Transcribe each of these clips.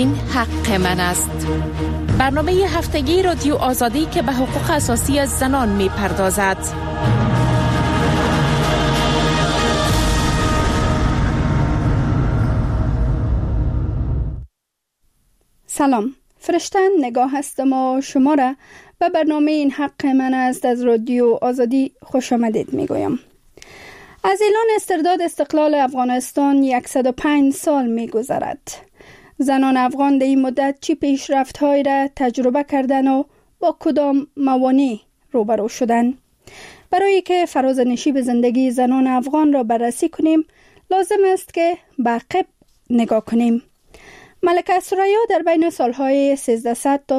این حق من است. برنامه هفتگی رادیو آزادی که به حقوق اساسی زنان می پردازد. سلام، فرشتن نگاه هستم و شما را به برنامه این حق من است از رادیو آزادی خوش آمدید می گویم. از اعلان استرداد استقلال افغانستان 105 سال می گذرد. زنان افغان در این مدت چی پیشرفت های را تجربه کردن و با کدام موانع روبرو شدن؟ برای که فراز نشیب زندگی زنان افغان را بررسی کنیم لازم است که به عقب نگاه کنیم. ملکه ثریا در بین سالهای 1300 تا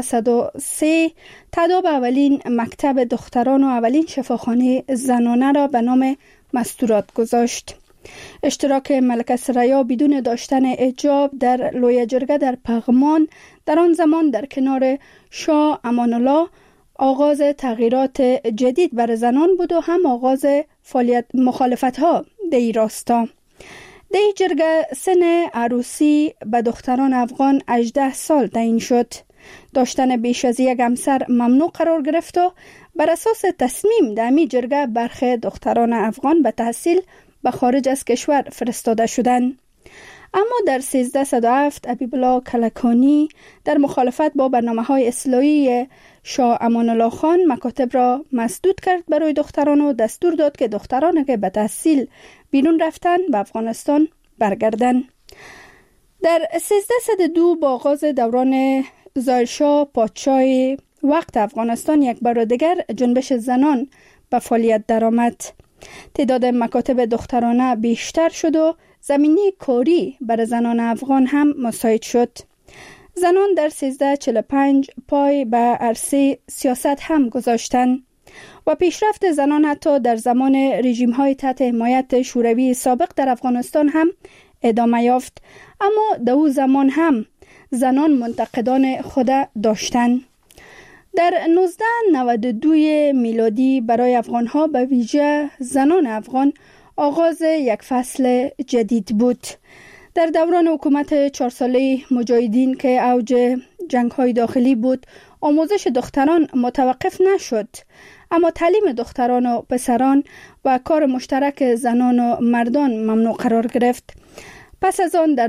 1303 تداب اولین مکتب دختران و اولین شفاخانه زنانه را به نام مستورات گذاشت. اشتراک ملکه ثریا بدون داشتن حجاب در لوی جرگه در پغمان در آن زمان در کنار شاه امان الله آغاز تغییرات جدید بر زنان بود و هم آغاز فعالیت مخالفت ها در این راستا. در این جرگه سن عروسی به دختران افغان 18 سال تعیین شد. داشتن بیش از یک همسر ممنوع قرار گرفت و بر اساس تصمیم در این جرگه برخی دختران افغان به تحصیل به خارج از کشور فرستاده شدند. اما در 1307 حبیب الله کلکانی در مخالفت با برنامه‌های اصلاحی شاه امان الله خان مکاتب را مسدود کرد برای دختران و دستور داد که دختران که به تحصیل بیرون رفتن به افغانستان برگردند. در 1302 با آغاز دوران ظاهرشاه پادشاه وقت افغانستان یک بار دیگر جنبش زنان به فعالیت درآمد. تعداد مکاتب دخترانه بیشتر شد و زمینه کاری برای زنان افغان هم مساعد شد. زنان در 1345 پای به عرصه سیاست هم گذاشتند و پیشرفت زنان حتی در زمان رژیم های تحت حمایت شوروی سابق در افغانستان هم ادامه یافت. اما در او زمان هم زنان منتقدان خود داشتند. در 1992 میلادی برای افغان ها به ویژه زنان افغان آغاز یک فصل جدید بود. در دوران حکومت 4 ساله مجاهدین که اوج جنگ های داخلی بود آموزش دختران متوقف نشد، اما تعلیم دختران و پسران و کار مشترک زنان و مردان ممنوع قرار گرفت. پس از آن در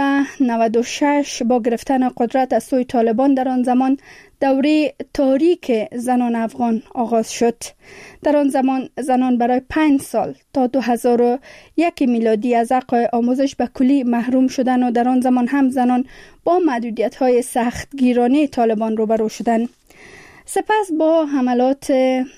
1996 با گرفتن قدرت از سوی طالبان در آن زمان دوره تاریک زنان افغان آغاز شد. در آن زمان زنان برای 5 سال تا 2001 میلادی از حق آموزش به کلی محروم شدند و در آن زمان هم زنان با محدودیت‌های سختگیرانه طالبان روبرو شدند. سپس با حملات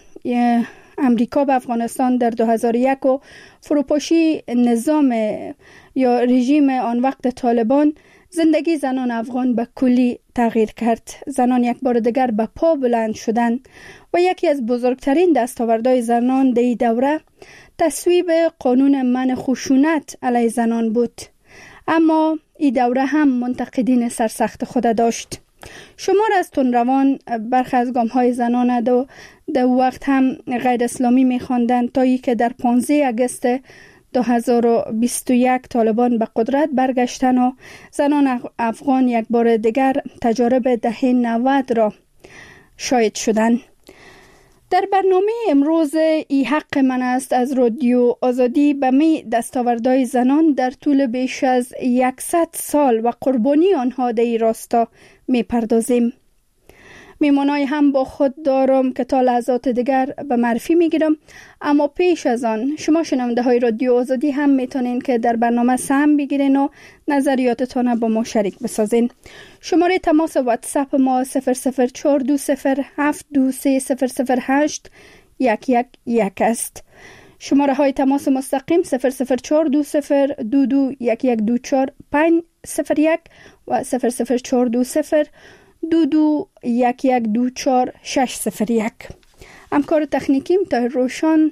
امریکا به افغانستان در 2001 و فروپاشی نظام یا رژیم آن وقت طالبان زندگی زنان افغان به کلی تغییر کرد. زنان یک بار دیگر به پا بلند شدند و یکی از بزرگترین دستاوردهای زنان در این دوره تصویب قانون منع خشونت علیه زنان بود. اما این دوره هم منتقدین سرسخت خود داشت. شمار از تندروان برخی از گام‌های زنان در وقت هم غیر اسلامی می‌خواندند تا ای که در 15 اگست 2021 طالبان به قدرت برگشتن و زنان افغان یک بار دیگر تجارب دهه 90 را شاهد شدند. در برنامه امروز ای حق من است از رادیو آزادی به می دستاوردهای زنان در طول بیش از 100 سال و قربانی آنها در این راستا می پردازیم. میمانای هم با خود دارم که تا لحظات دیگر به معرفی میگیرم، اما پیش از آن شما شنونده های رادیو آزادی هم میتونین که در برنامه سهم بگیرین و نظریاتتان با ما شریک بسازین. شماره تماس واتساپ ما 0042723000811 است. شماره های تماس مستقیم 00420221124 و 00420221124 همکار تکنیکیم تا روشان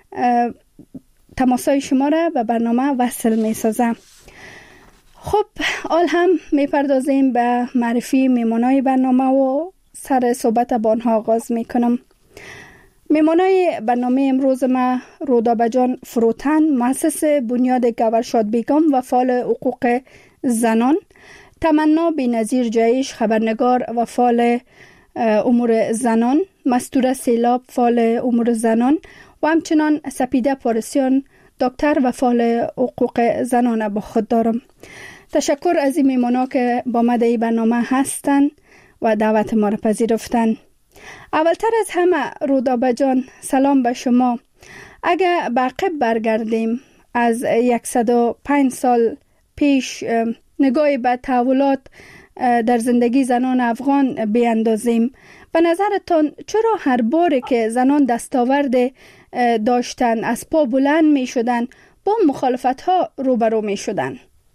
تماسای شما را به برنامه وصل می سازم. خب حال هم می پردازیم به معرفی میمانای برنامه و سر صحبت با آنها آغاز می کنم. میمانای برنامه امروز ما رودابه جان فروتن، مؤسس بنیاد گورشاد بیگم و فعال حقوق زنان، تمنا بی‌نظیر جایش خبرنگار و فعال امور زنان، مستوره سیلاب فعال امور زنان و همچنان سپیده پارسیان دکتر و فعال حقوق زنان با خود دارم. تشکر از این میمونا که با ما در برنامه هستند و دعوت ما را پذیرفتند. اولتر از همه رودابه جان، سلام به شما. اگر به عقب برگردیم از 105 سال پیش، نگاهی به تحولات در زندگی زنان افغان بیاندازیم، به نظرتان چرا هر باری که زنان دستاورد داشتن از پا بلند می شدن با مخالفت ها روبرو می شدن؟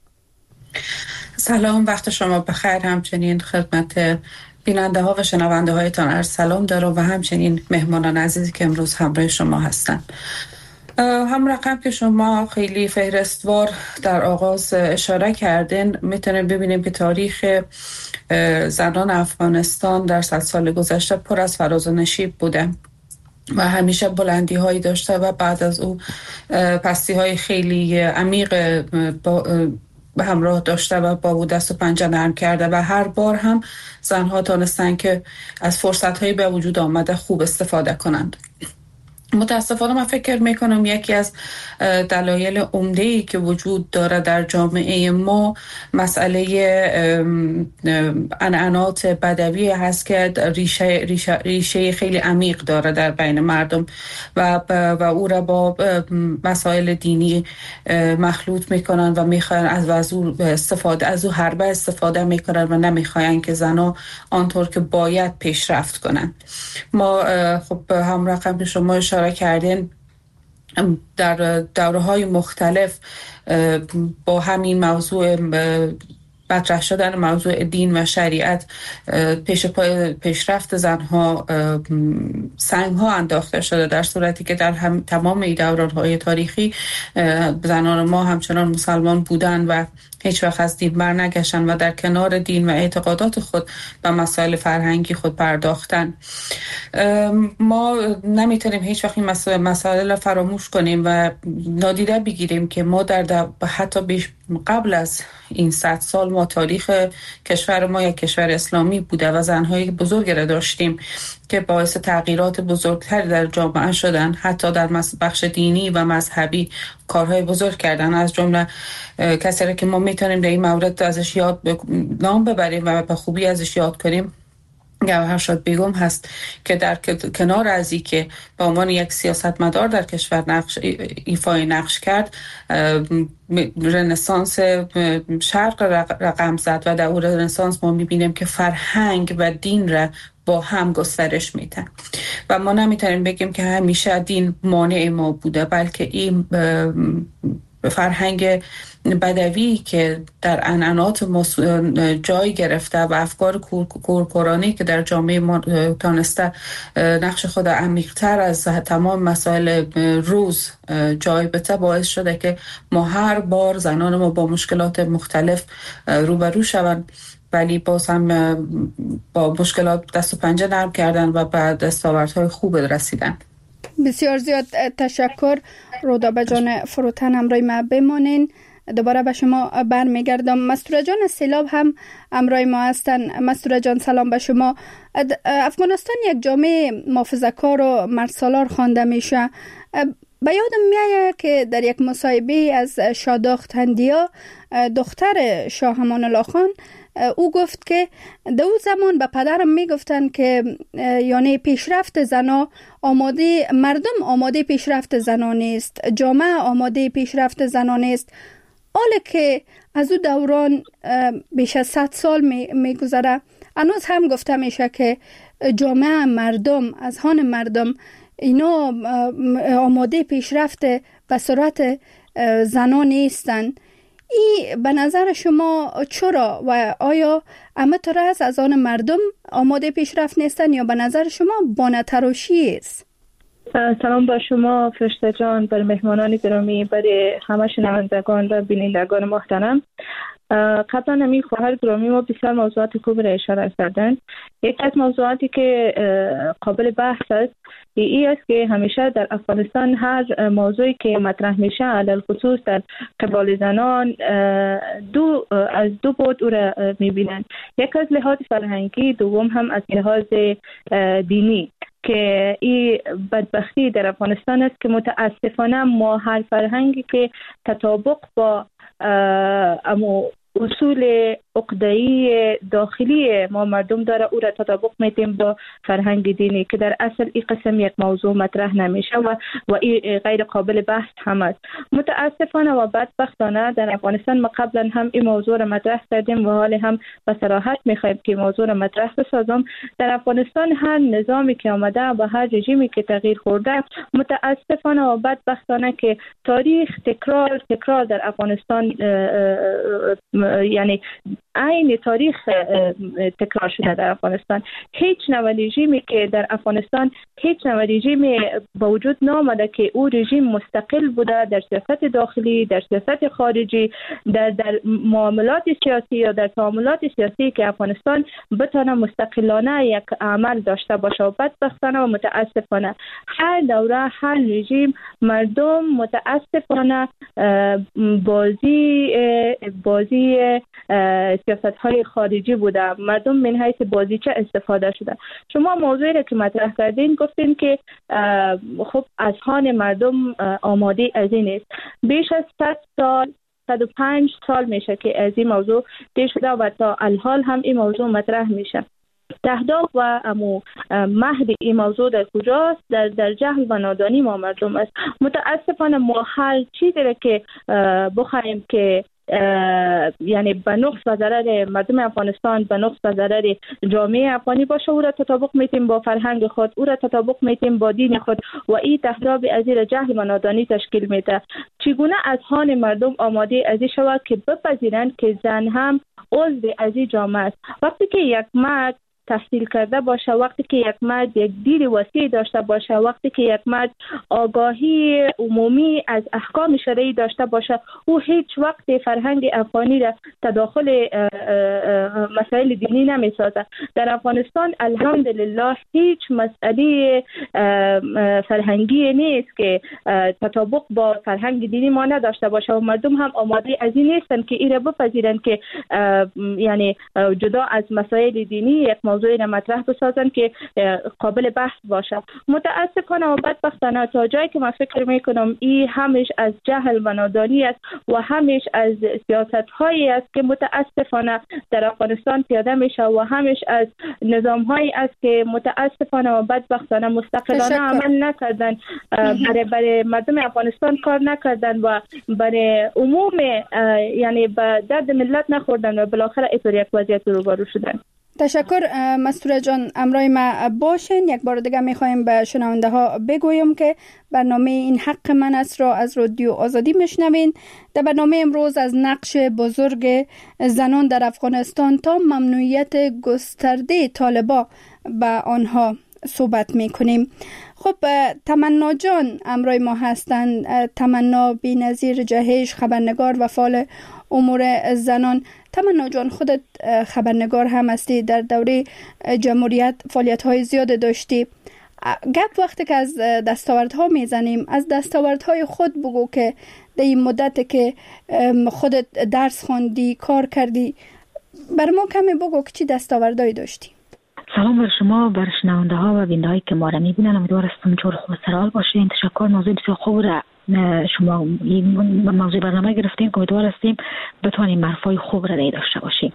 سلام، وقت شما بخیر. همچنین خدمت بیننده ها و شنونده هایتان عرض سلام دارم و همچنین مهمانان عزیزی که امروز همراه شما هستند. هم رقم که شما خیلی فهرستوار در آغاز اشاره کردین، میتونیم ببینیم که تاریخ زنان افغانستان در 100 سال گذشته پر از فراز و نشیب بوده و همیشه بلندی هایی داشته و بعد از او پستی های خیلی عمیق به همراه داشته و با دست و پنجه نرم کرده و هر بار هم زنها تانستن که از فرصت هایی به وجود آمده خوب استفاده کنند. متاسفانه من فکر میکنم یکی از دلایل عمده‌ای که وجود داره در جامعه ما مسئله عنعنات بدوی هست که ریشه خیلی عمیق داره در بین مردم و او را با مسائل دینی مخلوط میکنن و میخوان از او حربه استفاده میکنن و نمیخواین که زنها آنطور که باید پیشرفت کنن. ما خب هم رقم که شما اشاره کردین در دوره‌های مختلف با همین موضوع مطرح شدن موضوع دین و شریعت پیشرفت زنها سنگ‌ها انداخته شده، در صورتی که در تمام دوران‌های تاریخی زنان ما همچنان مسلمان بودن و هیچ وقت از دین بر نگشتن و در کنار دین و اعتقادات خود به مسائل فرهنگی خود پرداختن. ما نمیتونیم هیچ وقت این مسائل را فراموش کنیم و نادیده بگیریم که ما حتی قبل از این 100 سال ما تاریخ کشور ما یک کشور اسلامی بوده و زنهای بزرگی را داشتیم که باعث تغییرات بزرگتری در جامعه شدن، حتی در بخش دینی و مذهبی کارهای بزرگ کردن. از جمله کسایی که ما میتونیم در این مورد ازش نام ببریم و به خوبی ازش یاد کنیم گوهرشاد بیگم هست که در کنار از این که به عنوان یک سیاستمدار در کشور ایفای نقش کرد، رنسانس شرق رقم زد و در اون رنسانس ما میبینیم که فرهنگ و دین را با هم گسترش میدن و ما نمیتونیم بگیم که همیشه دین مانع ما بوده، بلکه این فرهنگ بدوی که در عنعنات جای گرفته و افکار کورکورانه‌ای که در جامعه ما تانسته نقش خود عمیق‌تر از تمام مسائل روز جای بده، باعث شده که ما هر بار زنان ما با مشکلات مختلف روبرو شوند، ولی باز هم با مشکلات دست و پنجه نرم کردن و به دستاوردهای خوب رسیدن. بسیار زیاد تشکر. رودابه جان فروتن همراه ما بمانین. دوباره به شما برمیگردم. مستوره جان سیلاب هم همراه ما هستن. مستوره جان سلام به شما. افغانستان یک جامعه محافظه‌کار و مردسالار خوانده میشه. به یادم میاد که در یک مصاحبه از شاداخت هندیا، دختر شاه امان الله خان، او گفت که در اون زمان به پدرم میگفتن که یعنی پیشرفت زنا مردم آماده پیشرفت زنان است، جامعه آماده پیشرفت زنان است. حالا که از او دوران بیش از 100 سال میگذره، هنوز هم گفته میشه که جامعه مردم، اذهان مردم اینا آماده پیشرفت به صورت زنان نیستند. این به نظر شما چرا و آیا همه طور از آن مردم آماده پیشرفت نیستن یا به نظر شما بانه‌تراشی است؟ سلام با شما فرشته جان، بر مهمانان گرامی، برای همه شنوندگان و بینندگان محترم. قبلا همین خواهر گرامی ما بسیار موضوعات خوب را اشاره کردن. یک از موضوعاتی که قابل بحث است ای است که همیشه در افغانستان هر موضوعی که مطرح میشه علل خصوص در قبال زنان از دو بعد او را میبینن. یک از لحاظ فرهنگی، دوم هم از لحاظ دینی که این بدبختی در افغانستان است که متاسفانه ما هر فرهنگی که تطابق با اصول عقده‌ای داخلی ما مردم داره او را تطابق میتیم با فرهنگ دینی که در اصل این قسم یک موضوع مطرح نمیشه و این غیر قابل بحث هم است. متاسفانه و بدبختانه در افغانستان ما قبلا هم این موضوع را مطرح کردیم و حالا هم به صراحت میخوایم که موضوع را مطرح بسازم. در افغانستان هر نظامی که آمده و هر رژیمی که تغییر خورده، متاسفانه و بدبختانه که تاریخ تکرار در افغانستان یعنی عین تاریخ تکرار شده در افغانستان. هیچ نوع رژیمی که در افغانستان هیچ نوع رژیمی با وجود نامده که او رژیم مستقل بوده در سیاست داخلی، در سیاست خارجی، در معاملات سیاسی یا در تعاملات سیاسی که افغانستان بتونه مستقلانه یک عمل داشته باشه. و بدبختانه و متاسفانه هر دوره هر رژیم مردم متاسفانه بازی سیاست-های خارجی بوده. مردم من حیث بازیچه استفاده شده. شما موضوعی را که مطرح کردین گفتین که خب اذهان مردم آماده از این است. بیش از 100 سال 105 سال میشه که از این موضوع پیش شده و تا الحال هم این موضوع مطرح میشه. تهداف و مهد این موضوع در کجاست؟ در جهل و نادانی ما مردم است. متاسفانه ما هر چیزی را که بخوایم که یعنی به نقص و ضرر مردم افغانستان، به نقص و ضرر جامعه افغانی باشه، او را تطابق میتیم با فرهنگ خود، او را تطابق میتیم با دین خود و این تهداب از این جهل و نادانی تشکیل میده. چگونه اذهان مردم آماده از این شود که بپذیرند که زن هم عضو از این جامعه است؟ وقتی که یک مرد تحصیل کرده باشه، وقتی که یک مرد یک دید وسیع داشته باشه، وقتی که یک مرد آگاهی عمومی از احکام شرعی داشته باشه، او هیچ وقت فرهنگ افغانی را تداخل مسائل دینی نمیسازه. در افغانستان الحمدلله هیچ مسئله فرهنگی نیست که تطابق با فرهنگ دینی ما نداشته باشه و مردم هم آماده از این نیستن که این را بپذیرن که یعنی جدا از مسائل دینی یک موضوعی را مطرح بسازن که قابل بحث باشه. متاسفانه و بدبختانه تا جایی که من فکر میکنم این همش از جهل و نادانی است و همش از سیاست هایی است که متاسفانه در افغانستان پیاده میشه و همش از نظام هایی است که متاسفانه و بدبختانه مستقلانه عمل نکردن، برای مردم افغانستان کار نکردن و برای عموم یعنی به درد ملت نخوردن و بالاخره اینطور یک وضعیت روبرو شدن. تشکر مستوره جان، امرای ما باشین. یک بار دیگه میخوایم به شنونده ها بگویم که برنامه این حق من است را از رادیو آزادی میشنوین. در برنامه امروز از نقش بزرگ زنان در افغانستان تا ممنوعیت گسترده طالبان به آنها صحبت میکنیم. خب تمنا جان امرای ما هستند. تمنا بی‌نظیر جهش، خبرنگار و فعال امور زنان. تمنا جان، خودت خبرنگار هم هستی، در دوره جمهوریت فعالیت‌های زیاد داشتی. گپ وقتی که از دستاوردها میزنیم، از دستاوردهای خود بگو که در این مدت که خودت درس خواندی، کار کردی، بر ما کمی بگو که چی دستاوردهایی داشتی. سلام بر شما، بر شنونده ها و بیننده هایی که ما را میبینن. امیدوارم جور خوب سرحال باشین. تشکر، موضوع بسیار خوب را شما موضوع برنامه گرفتیم که امیدوار هستیم بتوانیم حرفای خوب را داشته باشیم.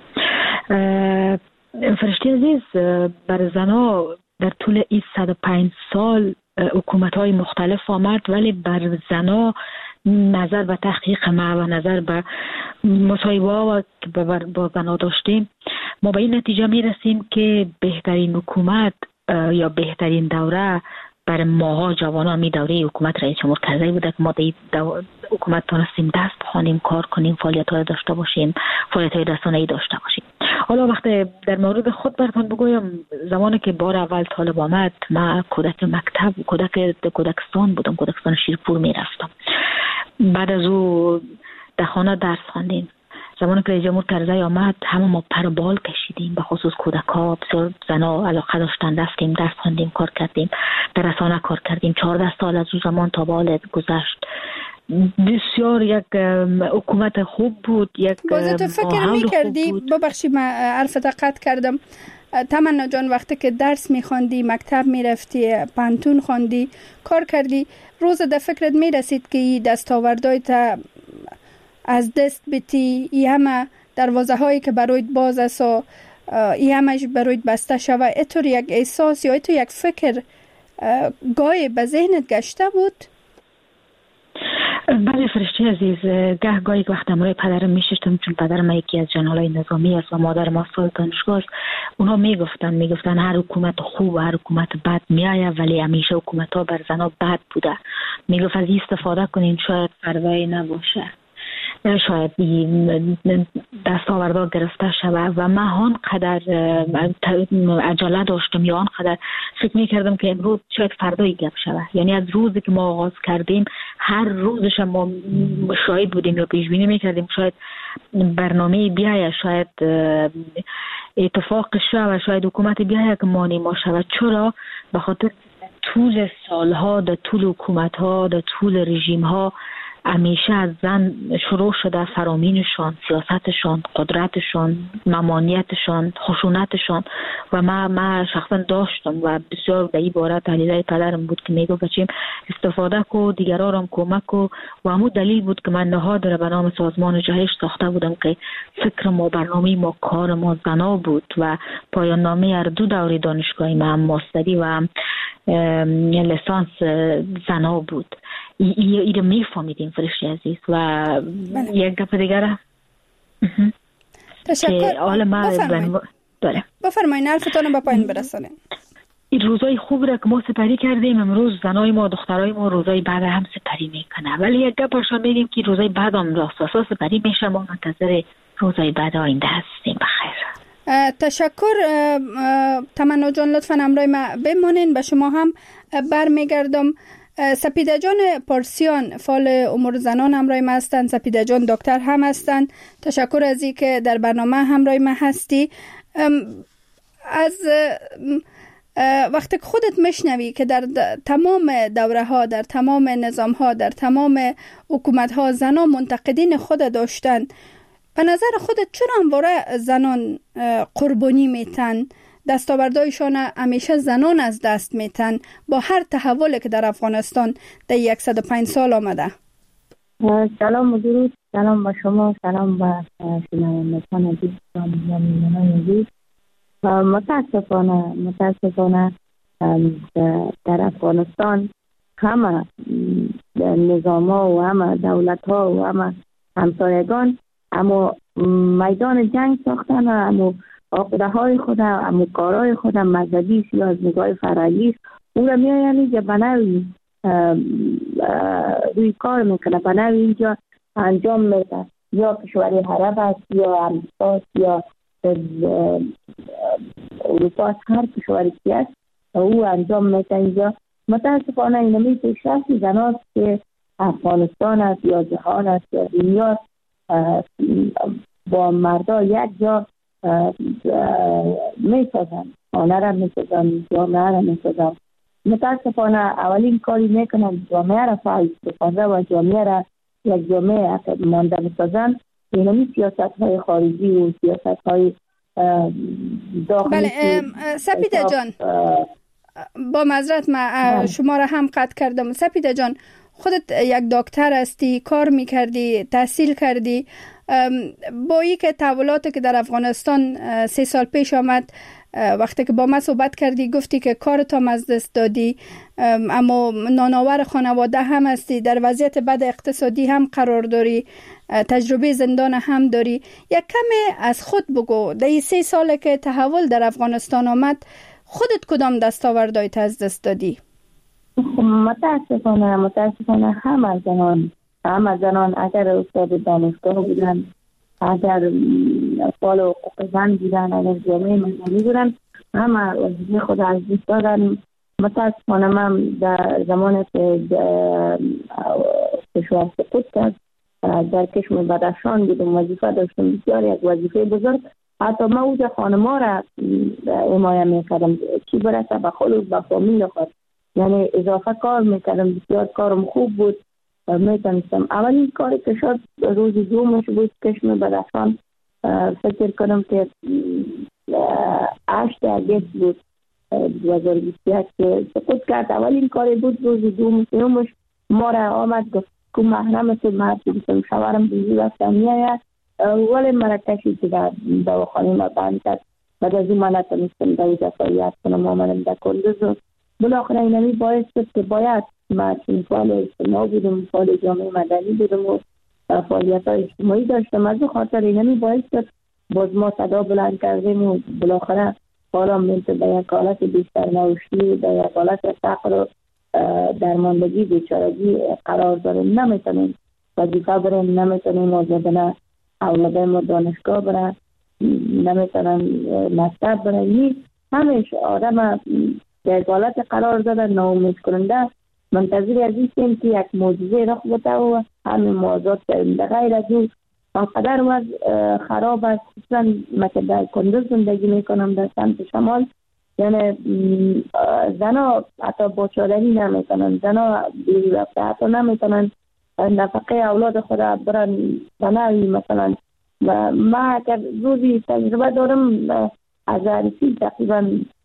فرشته عزیز، بر زنها در طول این 105 سال حکومت‌های مختلف آمد، ولی بر زنها نظر به تحقیق ما و نظر به مصاحبه‌ها که با زنها داشتیم، ما به این نتیجه میرسیم که بهترین حکومت یا بهترین دوره برای ماها جوانان می دوره حکومت رئیس جمهور کرزی بوده که ما در حکومت تونستیم دست بخوانیم، کار کنیم، فعالیت‌ها داشته باشیم، فعالیت‌های رسانه‌ای داشته باشیم. حالا وقتی در مورد خود براتون بگویم، زمانی که بار اول طالب آمد، من کودک مکتب، کودکستان بودم، کودکستان شیرپور میرفتم. بعد از او در خانه درس خواندیم. زمانی که رئیس جمهور کرزی آمد همه ما پر بال کشیدیم، به خصوص کودک‌ها، بسیار زنا علاقه داشتن، رفتیم درس خواندیم، کار کردیم، در رسانه کار کردیم. 14 سال از اون زمان تا به حال گذشت. بسیار یک حکومت خوب بود. بازه تو فکر می‌کردی، ببخشید من حرفت قطع کردم، تمنا جان، وقتی که درس می‌خواندی، مکتب می‌رفتی، پانتون خواندی، کار کردی، روز در فکرت می‌رسید که این دستاوردهای تا از دست بتی، ای همه دروازه هایی که برایت باز است و ای همهش برایت بسته شوه، اینطور یک احساس یا اینطور یک فکر گاهی به ذهنت گشته بود؟ بله فرشته عزیز، گاهی وقت امروی پدرم میشستم، چون پدرم یکی از جنرالای نظامی است و مادر ما استاد دانشگاه است. اونها میگفتن هر حکومت خوب و هر حکومت بد میآید، ولی همیشه حکومت ها بر زنها بد بوده. میگفت از این استفاده کنین، شاید فردا نباشه، شاید دستاوردها گرفته شود. و من آنقدر عجله داشتم یا آنقدر فکر میکردم که امروز شاید فردایی گپ شود. یعنی از روزی که ما آغاز کردیم هر روزش ما شاهد بودیم یا پیش بینی میکردیم شاید برنامه بیاید، شاید اتفاق شود، شاید حکومت بیاید که مانع ما شود. چرا؟ به خاطر طول سالها، در طول حکومت ها، در طول رژیم ها همیشه از زن شروع شده فرامینشان، سیاستشان، قدرتشان، ممانعتشان، خشونتشان. و من شخصا داشتم و بسیار در این باره تحلیلای پدرم بود که میگو بچیم استفاده کو، دیگران هم کمک کو. و همون دلیل بود که من نهاد را به نام سازمان جهش ساخته بودم که فکر ما، برنامه ما، کار ما زنا بود و پایان نامه هر دو دوره دانشگاهی ما، هم ماستری و هم لیسانس، زنا بود. ای رو میفهمیدیم فرشته عزیز. و یک گپ دیگر تشکر. بفرمایید حرفتان رو به پایین برسانید. این روزای خوب را که ما سپری کردیم، امروز زنای ما، دخترای ما روزای بعد هم سپری میکنه. ولی یک گپش میگیم که روزای بعد هم راست سپری میشه. ما منتظر روزای بعد آینده هستیم. بخیر. تشکر تمنا جان، لطفاً همراه ما بمانین. به شما هم برمیگردم. سپیده جان پارسیان، فعال امور زنان همراه ما هستند. سپیده جان دکتر هم هستند. تشکر از این که در برنامه همراه ما هستی. از وقتی که خودت میشنوی که در تمام دوره ها، در تمام نظام ها، در تمام حکومت ها زنان منتقدین خود داشتن، به نظر خودت چرا همواره زنان قربانی میتن؟ دستاوردهایشان همیشه زنان از دست میتن با هر تحولی که در افغانستان در 105 سال آمده. سلام و درود، سلام با شما، سلام با شنوندگان عزیز و مهمانان عزیز. متاسفانه در افغانستان همه نظام ها و همه دولت ها و همه همسایگان اما میدان جنگ ساختن و اما عقده های خود، اما کارهای خود مذهبی یا از نگاه فرهنگی اون را میآیند که بناوی روی کار میکنه، بناوی اینجا انجام میده. یا کشوری عرب است یا امریکا یا اروپا، هر کشوری که است او انجام میده اینجا. متاسفانه اینمی پیشرفت زناست که افغانستان است یا جهان است یا دنیا با مردا یک جا میسازن، خانه را میسازن، جامعه را میسازن. متاسفانه اولین کاری میکنن جامعه را فعال بسازن و جامعه را یک جامعه مانده بسازن. اینمی سیاست های خارجی و سیاست های داخلی. بله سپیده جان، با معذرت من شما را هم قطع کردم. سپیده جان، خودت یک دکتر هستی، کار میکردی، تحصیل کردی. با این که تحولاتی که در افغانستان 3 سال پیش آمد، وقتی که با من صحبت کردی گفتی که کارت هم از دست دادی، اما نانآور خانواده هم هستی، در وضعیت بد اقتصادی هم قرار داری، تجربه زندان هم داری. یک کمی از خود بگو، در این 3 ساله که تحول در افغانستان آمد خودت کدام دستاوردهایت از دست دادی؟ متاسفانه همه زنان اگر استاد دانشگاه بودن، اگر فعال حقوق زن بودن، اگر جامعه مدنی بودن، همه وظیفه خود از دست دادن. متاسفانه من در زمان که کشور سقوط کرد در کشم بدخشان بودم، وظیفه داشتم بسیاری از وظیفه بزرگ. حتی من اوجا خانما را حمایت میکردم، چی برسه به خود به فامیل خود، یعنی اضافه کار میکردم، بسیار کارم خوب بود. میتونستم اولین کاری که شد روز دومش بود کشم بدخشان، فکر کنم که 8 اگست بود 2021 که سقوط کرد. اولین کاری بود روز دومش ما را آمد گفت که محرم است، من بودم شوارم بیزی وقتم میاید، ولی مرا کشید در دواخانه ما بند کرد. بعد از این من نتونستم در اینجا فعالیت کنم، آمدم در کندوز و بالاخره اینمی باعث شد که باید من چون فعال اجتماع بودم، فعال جامعه مدنی بودم و فعالیت های اجتماعی داشتم، از خاطر اینمی باعث شد باز ما صدا بلند کردیم و بالاخره حالا منتظر به یک حالت بیشتر نوشتی، به یک حالت فقر و درماندگی بیچارگی قرار داریم. نمیتونیم وظیفه بریم، نمیتونیم آزادانه اولادم دانشگاه برن، نمیتونن مکتب برن. همیشه آدم در حالت قرار دادن ناامید کننده، منتظر از این که یک معجزه رخ بده و همین موازات کردیم. در غیر از او آنقدر وضع خراب است. خصوصا من که در کندوز زندگی میکنم در سمت شمال، یعنی زنا حتی باچادری نمیتونن، زنا بیوی رفته حتی نمیتونن نفقه اولاد خود برن بناوی مثلا. و ما که روزی تجربه دارم از عریسی تقریبا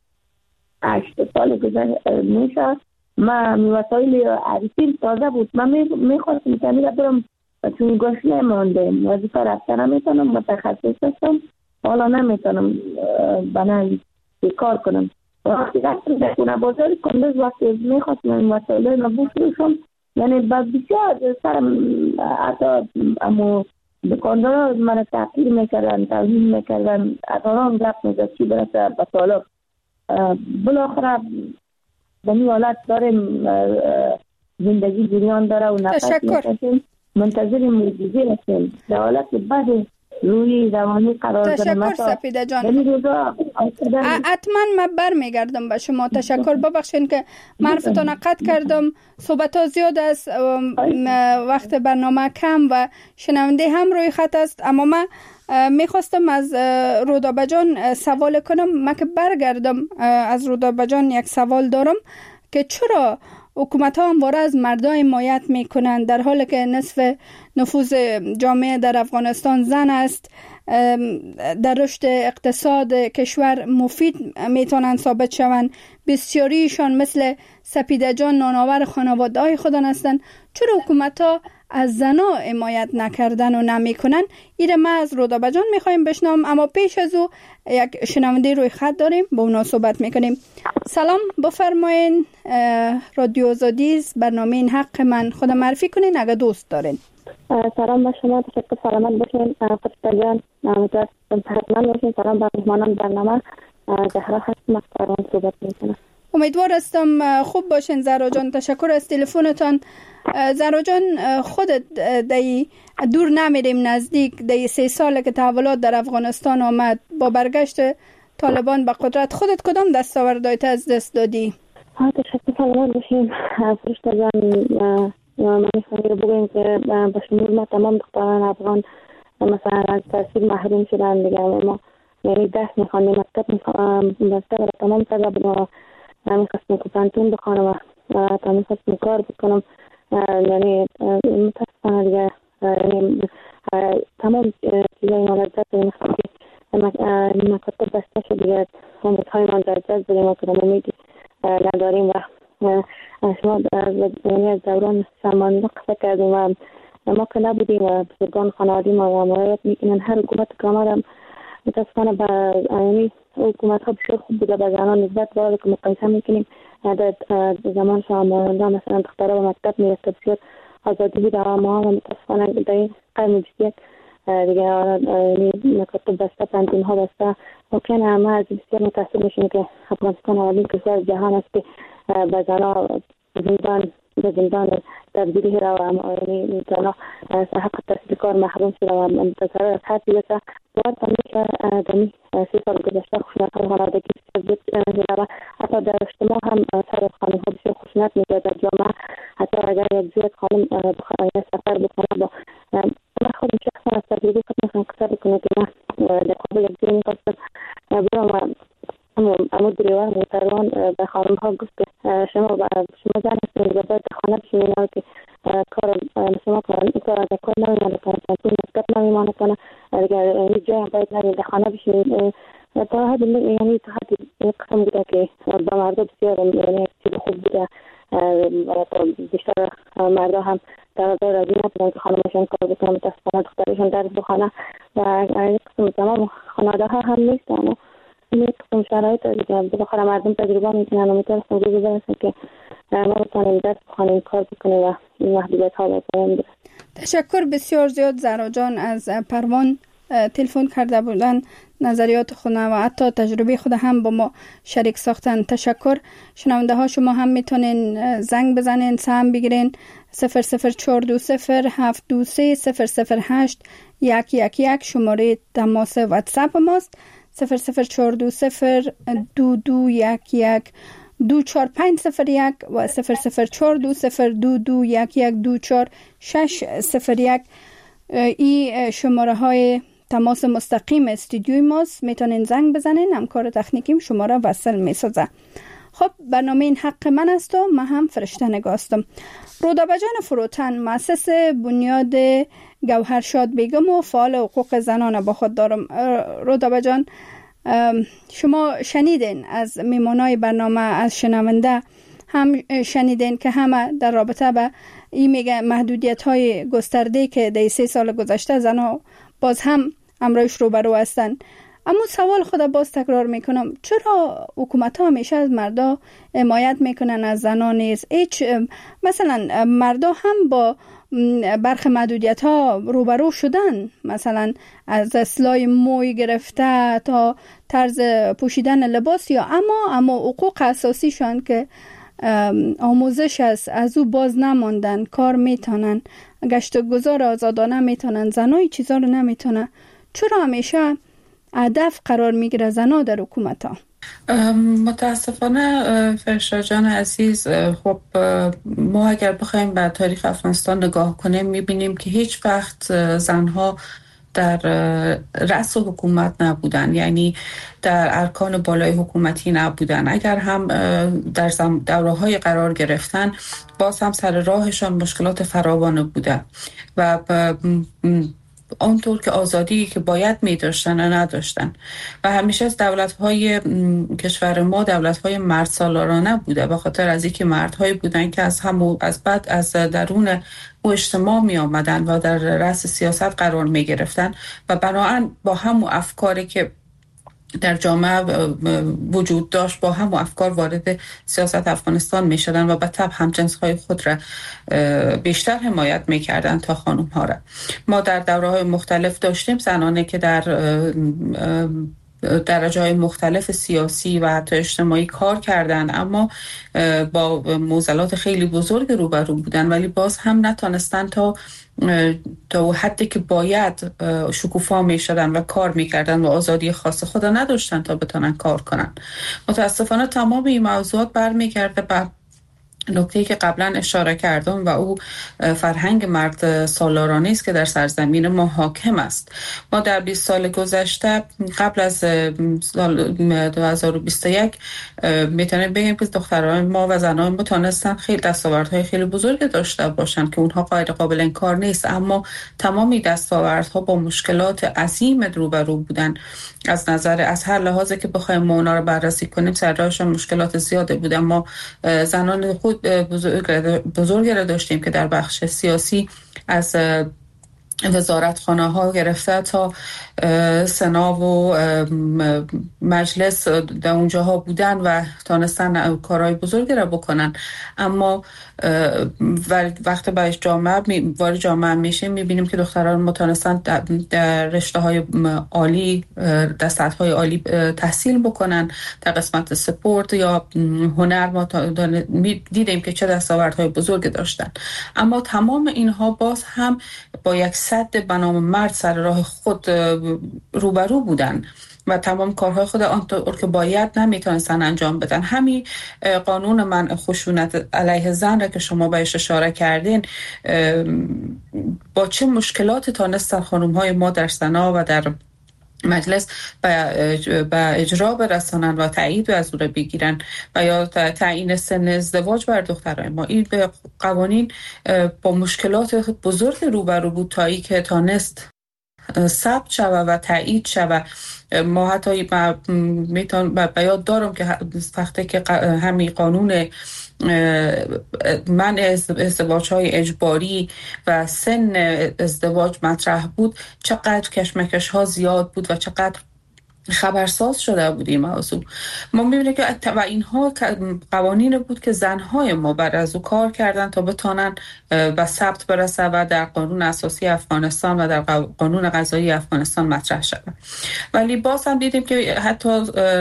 8 سال گذشته میشه، ما وسایل عریسی تازه بود، من میخواستم که میره برم چون گشنه مانده، وظیفه رفته نمیتونم، متخصص هستم، حالا نمیتونم بناوی کار کنم. وقتی رفتم در خونه بازار کندوز، وقتی میخواستم این وسایل رو بفروشم، یعنی بسیار سرم حتی اما دکاندارا من تحقیر میکردن، توهین میکردن، اتاران گپ میزد چی برسه به طالب. بالاخره به این حالت داریم، زندگی جریان داره و نفس میکشیم، منتظر معجزه هستیم، در حالت بد روی روانی قرار داریم. تشکر سپیده جان، حتما من برمیگردم به شما. تشکر، ببخشین که معرفتان قطع کردم، صحبت ها زیاد است، وقت برنامه کم و شنونده هم روی خط است، اما من میخواستم از رودابه جان سوال کنم. من که برگردم از رودابه جان یک سوال دارم که چرا حکومت ها همواره از مردای حمایت میکنن در حالی که نصف نفوذ جامعه در افغانستان زن است، در رشد اقتصاد کشور مفید میتونن ثابت شوند، بسیاریشان مثل سپیده جان نانآور خانواده های خودن هستند. چرا حکومت ها از زنا حمایت نکردن و نمیکنن؟ ایره ما از رودابه جان میخوایم بشنوم، اما پیش از او یک شنونده روی خط داریم، با اونا صحبت میکنیم. سلام، بفرمایین. رادیو آزادی، برنامه این حق من، خود معرفی کنین اگه دوست دارین. سلام به شما، تشکر، سلامت باشین. فرشته جان حتما باشین. سلام به مهمانان برنامه، زهرا هستم، مختاران صحبت میکنم. امیدوار هستم خوب باشین زهرا جان. تشکر از تلفنتان. زهرا جان، خودت دی دور نمیریم نزدیک، دی 3 ساله که تحولات در افغانستان آمد، با برگشت طالبان به قدرت خودت کدام دستاوردات از دست دادی؟ تشکر، سلامت باشین. فرشته جان، من میخوام رو بگویم که به شمول ما تمام دختران افغان مثلا از تحصیل محروم شدن دیگه. ما یعنی درس میخواندیم، مکتب را تمام کرده بودم، میخواستم که پانتون بخوانم و تا میخواستم کار بکنم، یعنی متاسفانه دیگه یعنی تمام چیزای ما را دست میخوام که مکتب بسته شد دیگه، امید ما در جذب بودیم و که امیدی نداریم. و شما از دوران سلمانی قصه کردیم و ما که نبودیم و بزرگان خانوادی ما مراجعت میکنن. هر حکومت که آمدم متاسفانه به حکومت ها بسیار خوب بوده، به زنان نسبت باید که مقایسه میکنیم. در زمان شامانده مثلا دخترها به مکتب میرفته، بسیار آزادی بوده، اما متاسفانه در این قرن 21 دیگه مکتب بسته، پانتون ها بسته. ممکنه همه از بسیار متاسف میشیم که افغانستان اولین کشور جهان است که به زنها زندان تبدیلی را و زنها حق تحصیل کار محروم شده و منتظر از حد بیسته. باید همیشه دمی 3 سال گذشته خشونت های خانوادگی بسیار زیاد و حتی در اجتماع هم سر خانم ها بسیار خشونت میگه در جامعه. حتی اگر یک زوج خانم سفر بکنه با تجربه خودم قصه بکنه که من در قابل یک جایی میخواستم برام امو دریوار میتروان به خانم ها گفت که شما زن هستید و باید خانه بشینید که کار شما کار از کار نمیمانه کنه پول مسکت نمیمانه کنه دیگه جایی هم باید نرید خانه بشینید تا حد یعنی تا حد این قسم بوده که با مردا بسیار یعنی چیز خوب بوده بیشتر مردا هم در راضی نبودن که خانمشون کار بکنن متاسفانه دخترشون درس بخونه و این قسم تمام خانواده ها هم نیستن این قسم شرایط دیگه بخاطر مردم تجربه میکنن و میتونستن روزی برسن که ما بتونیم درس بخونیم کار بکنیم و این محدودیت ها رو بکنیم. تشکر بسیار زیاد زهرا جان از پروان تلفن کرده بودن، نظریات خود و حتی تجربه خود هم با ما شریک ساختن. تشکر. شنونده ها شما هم میتونین زنگ بزنین، سهم بگیرین 0042723008111 شماره تماس واتساپ ماست. 004202211245001 و 004202211246101 این شماره های تماس مستقیم استودیوی ماست. میتونین زنگ بزنین، همکار تکنیکیم شماره وصل میسازه. خب برنامه این حق من است و من هم فرشته نگاستم. رودابجان فروتن مؤسس بنیاد گوهرشاد بیگم و فعال حقوق زنان با خود دارم. رودابجان شما شنیدین از میمونای برنامه، از شنونده هم شنیدین که همه در رابطه به این میگه محدودیت های گسترده که در 3 سال گذشته زنها باز هم امروز روبرو هستن. اما سوال خود باز تکرار میکنم، چرا حکومت ها همیشه از مردا حمایت میکنن از زنان نیست؟ مثلا مردا هم با برخی محدودیت ها روبرو شدن، مثلا از اصلاح موی گرفته تا طرز پوشیدن لباس، یا اما حقوق اساسی شان که آموزش است از او باز نماندن، کار میتونن، گشت و گذار آزادانه میتونن، زنای چیزا رو نمیتونن. چرا همیشه هدف قرار میگیره زنا در حکومت ها؟ متاسفانه فرشته جان عزیز، خب ما اگر بخوایم به تاریخ افغانستان نگاه کنیم میبینیم که هیچ وقت زنها در رأس حکومت نبودن، یعنی در ارکان بالای حکومتی نبودن. اگر هم در دوره‌های قرار گرفتن باز هم سر راهشان مشکلات فراوان بوده و اونطور که آزادی که باید می داشتن و نداشتن و همیشه از دولت‌های کشور ما دولت‌های مرد سالارانه بوده، به خاطر از اینکه مردهایی بودن که از درون و اجتماع می آمدن و در رأس سیاست قرار می گرفتن و بنابراین با همون افکاری که در جامعه وجود داشت با هم افکار وارد سیاست افغانستان می شدن و به طبع همجنس‌های خود را بیشتر حمایت می کردن تا خانم ها را. ما در دوره‌های مختلف داشتیم زنانی که در درجه‌های مختلف سیاسی و حتی اجتماعی کار کردن، اما با معضلات خیلی بزرگ روبرو بودن، ولی باز هم نتونستن تا حدی که باید شکوفا می شدن و کار می کردن و آزادی خاص خود نداشتن تا بتونن کار کنن. متاسفانه تمام این موضوعات برمیگرده به نکته‌ای که قبلا اشاره کردم و او فرهنگ مرد سالارانه است که در سرزمین ما حاکم است. ما در 20 سال گذشته قبل از سال 2021 میتونیم بگیم که دختران ما و زنان ما تونستن خیلی دستاوردهای خیلی بزرگ داشته باشن که اونها غیر قابل انکار نیست، اما تمام این دستاوردها با مشکلات عظیم روبرو بودن. از هر لحاظی که بخوایم ما اونا رو بررسی کنیم سرراهشون مشکلات زیاده بودن. ما زنان خود بزرگی را داشتیم که در بخش سیاسی از وزارتخانه ها گرفته تا سنا و مجلس در اونجاها بودن و تانستن کارهای بزرگی را بکنن، اما وقتی باید وارد جامعه میشیم میبینیم که دختران متونستن در رشته های عالی در سطح های عالی تحصیل بکنن. در قسمت سپورت یا هنر ما دیدیم که چه دستاوردهای بزرگ داشتن، اما تمام اینها باز هم با یک سد به نام مرد سر راه خود روبرو بودن و تمام کارهای خود آنطور که باید نمیتونستن انجام بدن. همین قانون منع خشونت علیه زن را که شما بهش اشاره کردین، با چه مشکلات تانستن خانم‌های ما در سنا و در مجلس به اجرا برسانن و تایید از او را بگیرن و یا تعیین سن ازدواج بر دخترای ما. این به قوانین با مشکلات بزرگ روبرو بود تا ای که تانست ثبت شود و تایید شود. ما حتی میتونم به یاد دارم که وقتی که همین قانون منع ازدواج‌های اجباری و سن ازدواج مطرح بود، چقدر کشمکش‌ها زیاد بود و چقدر خبرساز شده بود این موضوع. ما می‌بینیم که و اینها قوانین بود که زن‌های ما بر از او کار کردن تا بتونن به ثبت برسه و در قانون اساسی افغانستان و در قانون قضایی افغانستان مطرح شده. ولی باز هم دیدیم که حتی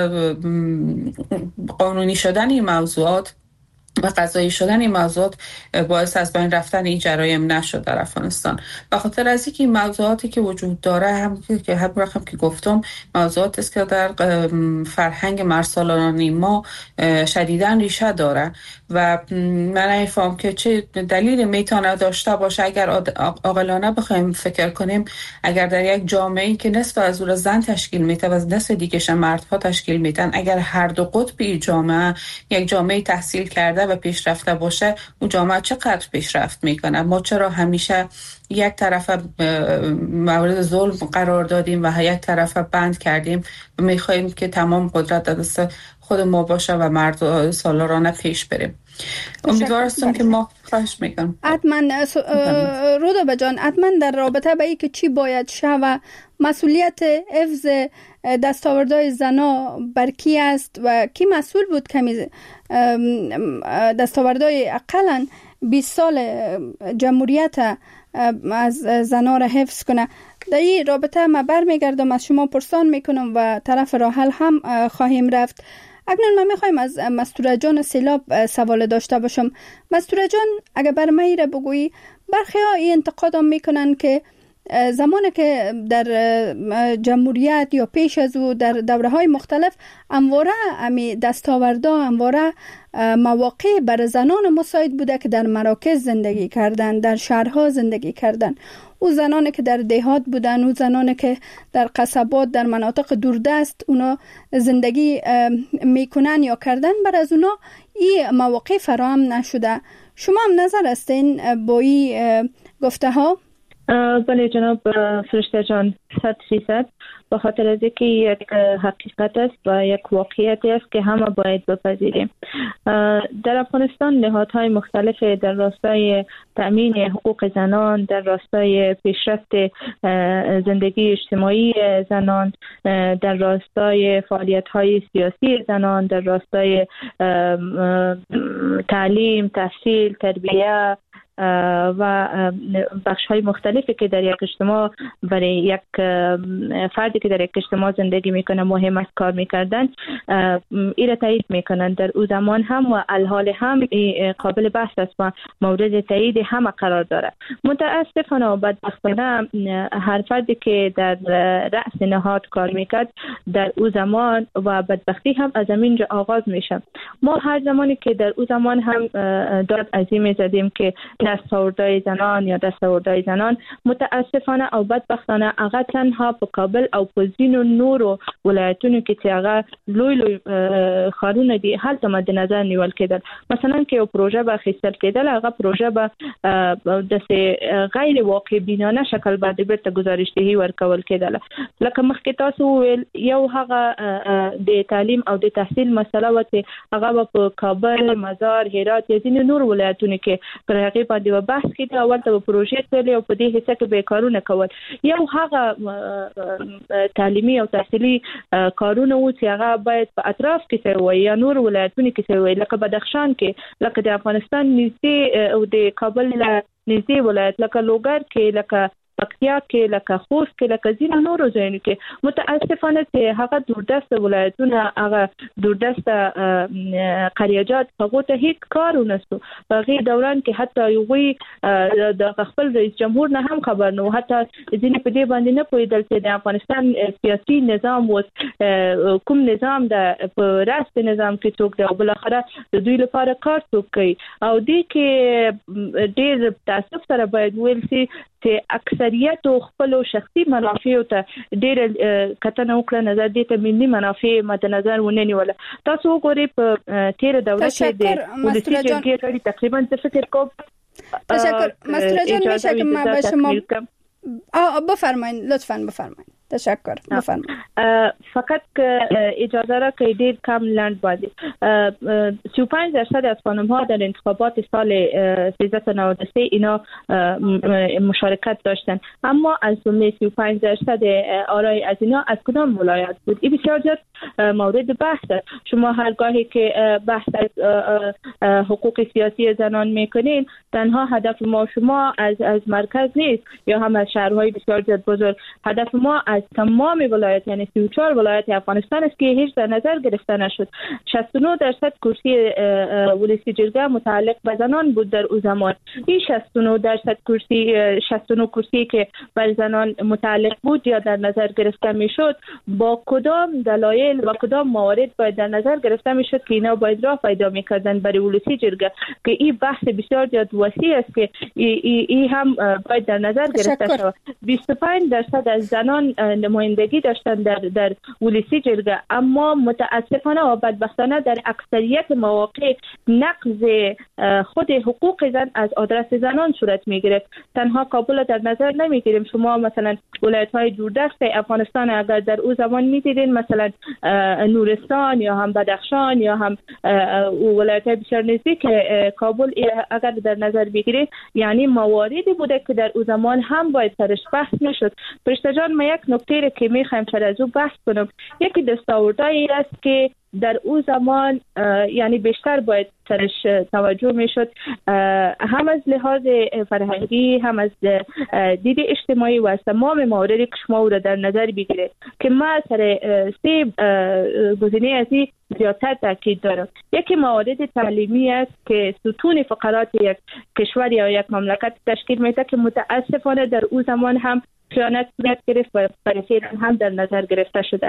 قانونی شدن این موضوعات و قضایی شدن این موضوعات باعث از بین رفتن این جرایم نشد در افغانستان. به خاطر از اینکه موضوعاتی که وجود داره هم که گفتم موضوعاتی است که در فرهنگ مرسالاران ما شدیداً ریشه داره و من نمی‌فهمم که چه دلیلی میتونه داشته باشه. اگر عاقلانه بخوایم فکر کنیم، اگر در یک جامعه‌ای که نصف از اون زن تشکیل میده و نصف دیگه‌ش مردها تشکیل میدن، اگر هر دو قطب جامعه یک جامعه تحصیل کرده و پیشرفته باشه، اون جامعه چقدر پیشرفت میکنه؟ ما چرا همیشه یک طرف مورد ظلم قرار دادیم و یک طرف بند کردیم و میخوایم که تمام قدرت در دست خود ما باشه و مرد سالارانه پیش بریم؟ امیدوار هستم که ما خواهش میکنم. حتما رودابه جان، حتما در رابطه به ای که چی باید شه و مسئولیت حفظ دستاوردهای زنا بر کی است و کی مسئول بود کمی دستاوردهای اقلا 20 سال جمهوریت از زنا را حفظ کنه، در این رابطه ما برمیگردم از شما پرسان میکنم و طرف راه حل هم خواهیم رفت. اکنون من میخوایم از مستوره جان سیلاب سوال داشته باشم. مستوره جان، اگر بر من را بگویی، برخی ها این انتقاد هم میکنن که زمانی که در جمهوریت یا پیش از او در دوره های مختلف همواره امی دستاوردا، همواره مواقع بر زنان مساعد بوده که در مراکز زندگی کردن، در شهرها زندگی کردن. او زنانی که در دهات بودن، او زنانی که در قصبات، در مناطق دوردست اونا زندگی میکنن یا کردن، بر از اونا این مواقع فراهم نشده. شما هم نظر هستین با این گفته ها؟ بله جناب فرشته جان، 100%. به خاطر از اینکه یک حقیقت است و یک واقعیتی است که همه باید بپذیریم. در افغانستان نهادهای مختلف در راستای تأمین حقوق زنان، در راستای پیشرفت زندگی اجتماعی زنان، در راستای فعالیت‌های سیاسی زنان، در راستای تعلیم، تحصیل، تربیت و بخش‌های مختلفی که در یک اجتماع برای یک فردی که در یک اجتماع زندگی میکنه مهم است کار میکردن، این را تایید میکنن. در او زمان هم و الحال هم قابل بحث است و مورد تایید همه قرار داره. متاسفانه و بدبختانه هر فردی که در رأس نهاد کار میکرد در او زمان و بدبختی هم از همینجا آغاز میشه. ما هر زمانی که در او زمان هم داد عظیمی زدیم که دستاوردهای زنان یا دستاوردهای زنان، متاسفانه او بدبختانه هغه تنها په کابل او په ځینو نورو ولایتونو کې چې هغه لوی ښارونه دي هلته مد نظر نیول کېدل. مثلا که یو پروژه به اخیستل کېدل، هغه پروژه به د غیر واقع بینانه شکل باندې بیرته گزارشدهي ورکول کېدل. لکه مخکې تاسو ویل، یو هغه د تعلیم او د تحصیل مسله و چې هغه په کابل، مزار، هرات یا ځینو نورو ولایتونو کې پر هغه باندې و بحث کېده. اول ته پروژې تللې او په دې حصہ کې به کارونه کول. یو هغه تعلیمي او تحصیلي کارونه و چې هغه باید په اطراف کې وي یا نور ولایتونو کې وي، لکه بدخشان کې، لکه د افغانستان نږدې او د کابل نږدې ولایت لکه لوګر کې، لکه پکتیا کې لکه خوست کې لکه ځینې نورو ځایونو کې متاسفانه چې هغه دوردست ولایتونه هغه دوردست قریاجات هغه ته هیڅ کار ونسو. په غي دوران کې حتی یوې د خپل رئیس جمهور نه هم خبر نو، حتی ځینې په دې باندې نه پوهیدل چې د افغانستان سیاسي نظام و کوم نظام د په راست نظام کې څوک دی او بل اخره د دوی لپاره کار څوک کوي. او دې کې ډېر تاسف سره باید ویل شي چې اکثریت خپل شخصي منافع ته ډېر کتنه وکړه، نظر دې ته ملي منافع مد نظر ونه نیول. تاسو وګورئ په تیر دوره کې د ولسی جرګې تقریبا څه فکر کوم. تشکر مستر جان، میشه که من به شما بفرمایید لطفاً بفرمایید. تشکر بفرمایید. فقط که اجازه را که دیر کم لند بازی 35% از خانم‌ها در انتخابات سال 1393 اینا مشارکت داشتن، اما از جمله 35% آرای از اینا از کدام ولایت بود؟ این بسیار زیاد مورد بحث است. شما هرگاهی که بحث از حقوق سیاسی زنان میکنین، تنها هدف ما شما از مرکز نیست یا هم از شهرهای بسیار زیاد بزرگ، هدف ما از تمام ولایت یعنی 34 ولایت افغانستان است که هیچ در نظر گرفته نشد. 69% کرسی ولسی جرگه متعلق به زنان بود در او زمان. این 69% کرسی 69 کرسی که بر زنان متعلق بود یا در نظر گرفته میشد، با کدام دلایل و کدام موارد باید در نظر گرفته میشد که اینا باید راه پیدا میکردن برای ولسی جرگه، که این بحث بسیار زیاد وسیع است که این هم باید در نظر گرفته شود. 25% از زنان نمایندگی داشتن در ولسی جرگه، اما متاسفانه و بدبختانه در اکثریت مواقع نقض خود حقوق زن از آدرس زنان صورت میگرفت. تنها کابل در نظر نمیگیریم، شما مثلا ولایت‌های دوردست افغانستان اگر در او زمان میدیدین، مثلا نورستان یا هم بدخشان یا هم ولایت‌های بسیار نزدیک کابل اگر در نظر بگیرید، یعنی مواردی بوده که در او زمان هم باید سرش بحث نشد. فرشته جان، ما یک نکته که میخوایم سر از او بحث کنم، یکی دستاوردهایی است که در او زمان یعنی بیشتر باید سرش توجه میشد، هم از لحاظ فرهنگی هم از دید اجتماعی و از تمام مواردی که شما او را در نظر بگیرید، که ما سر 3 گزینه از این زیادتر تاکید دارم. یکی موارد تعلیمی است که ستون فقرات یک کشور یا یک مملکت تشکیل میده، که متاسفانه در او زمان هم خیانت صورت گرفت و برای هم در نظر گرفته شده.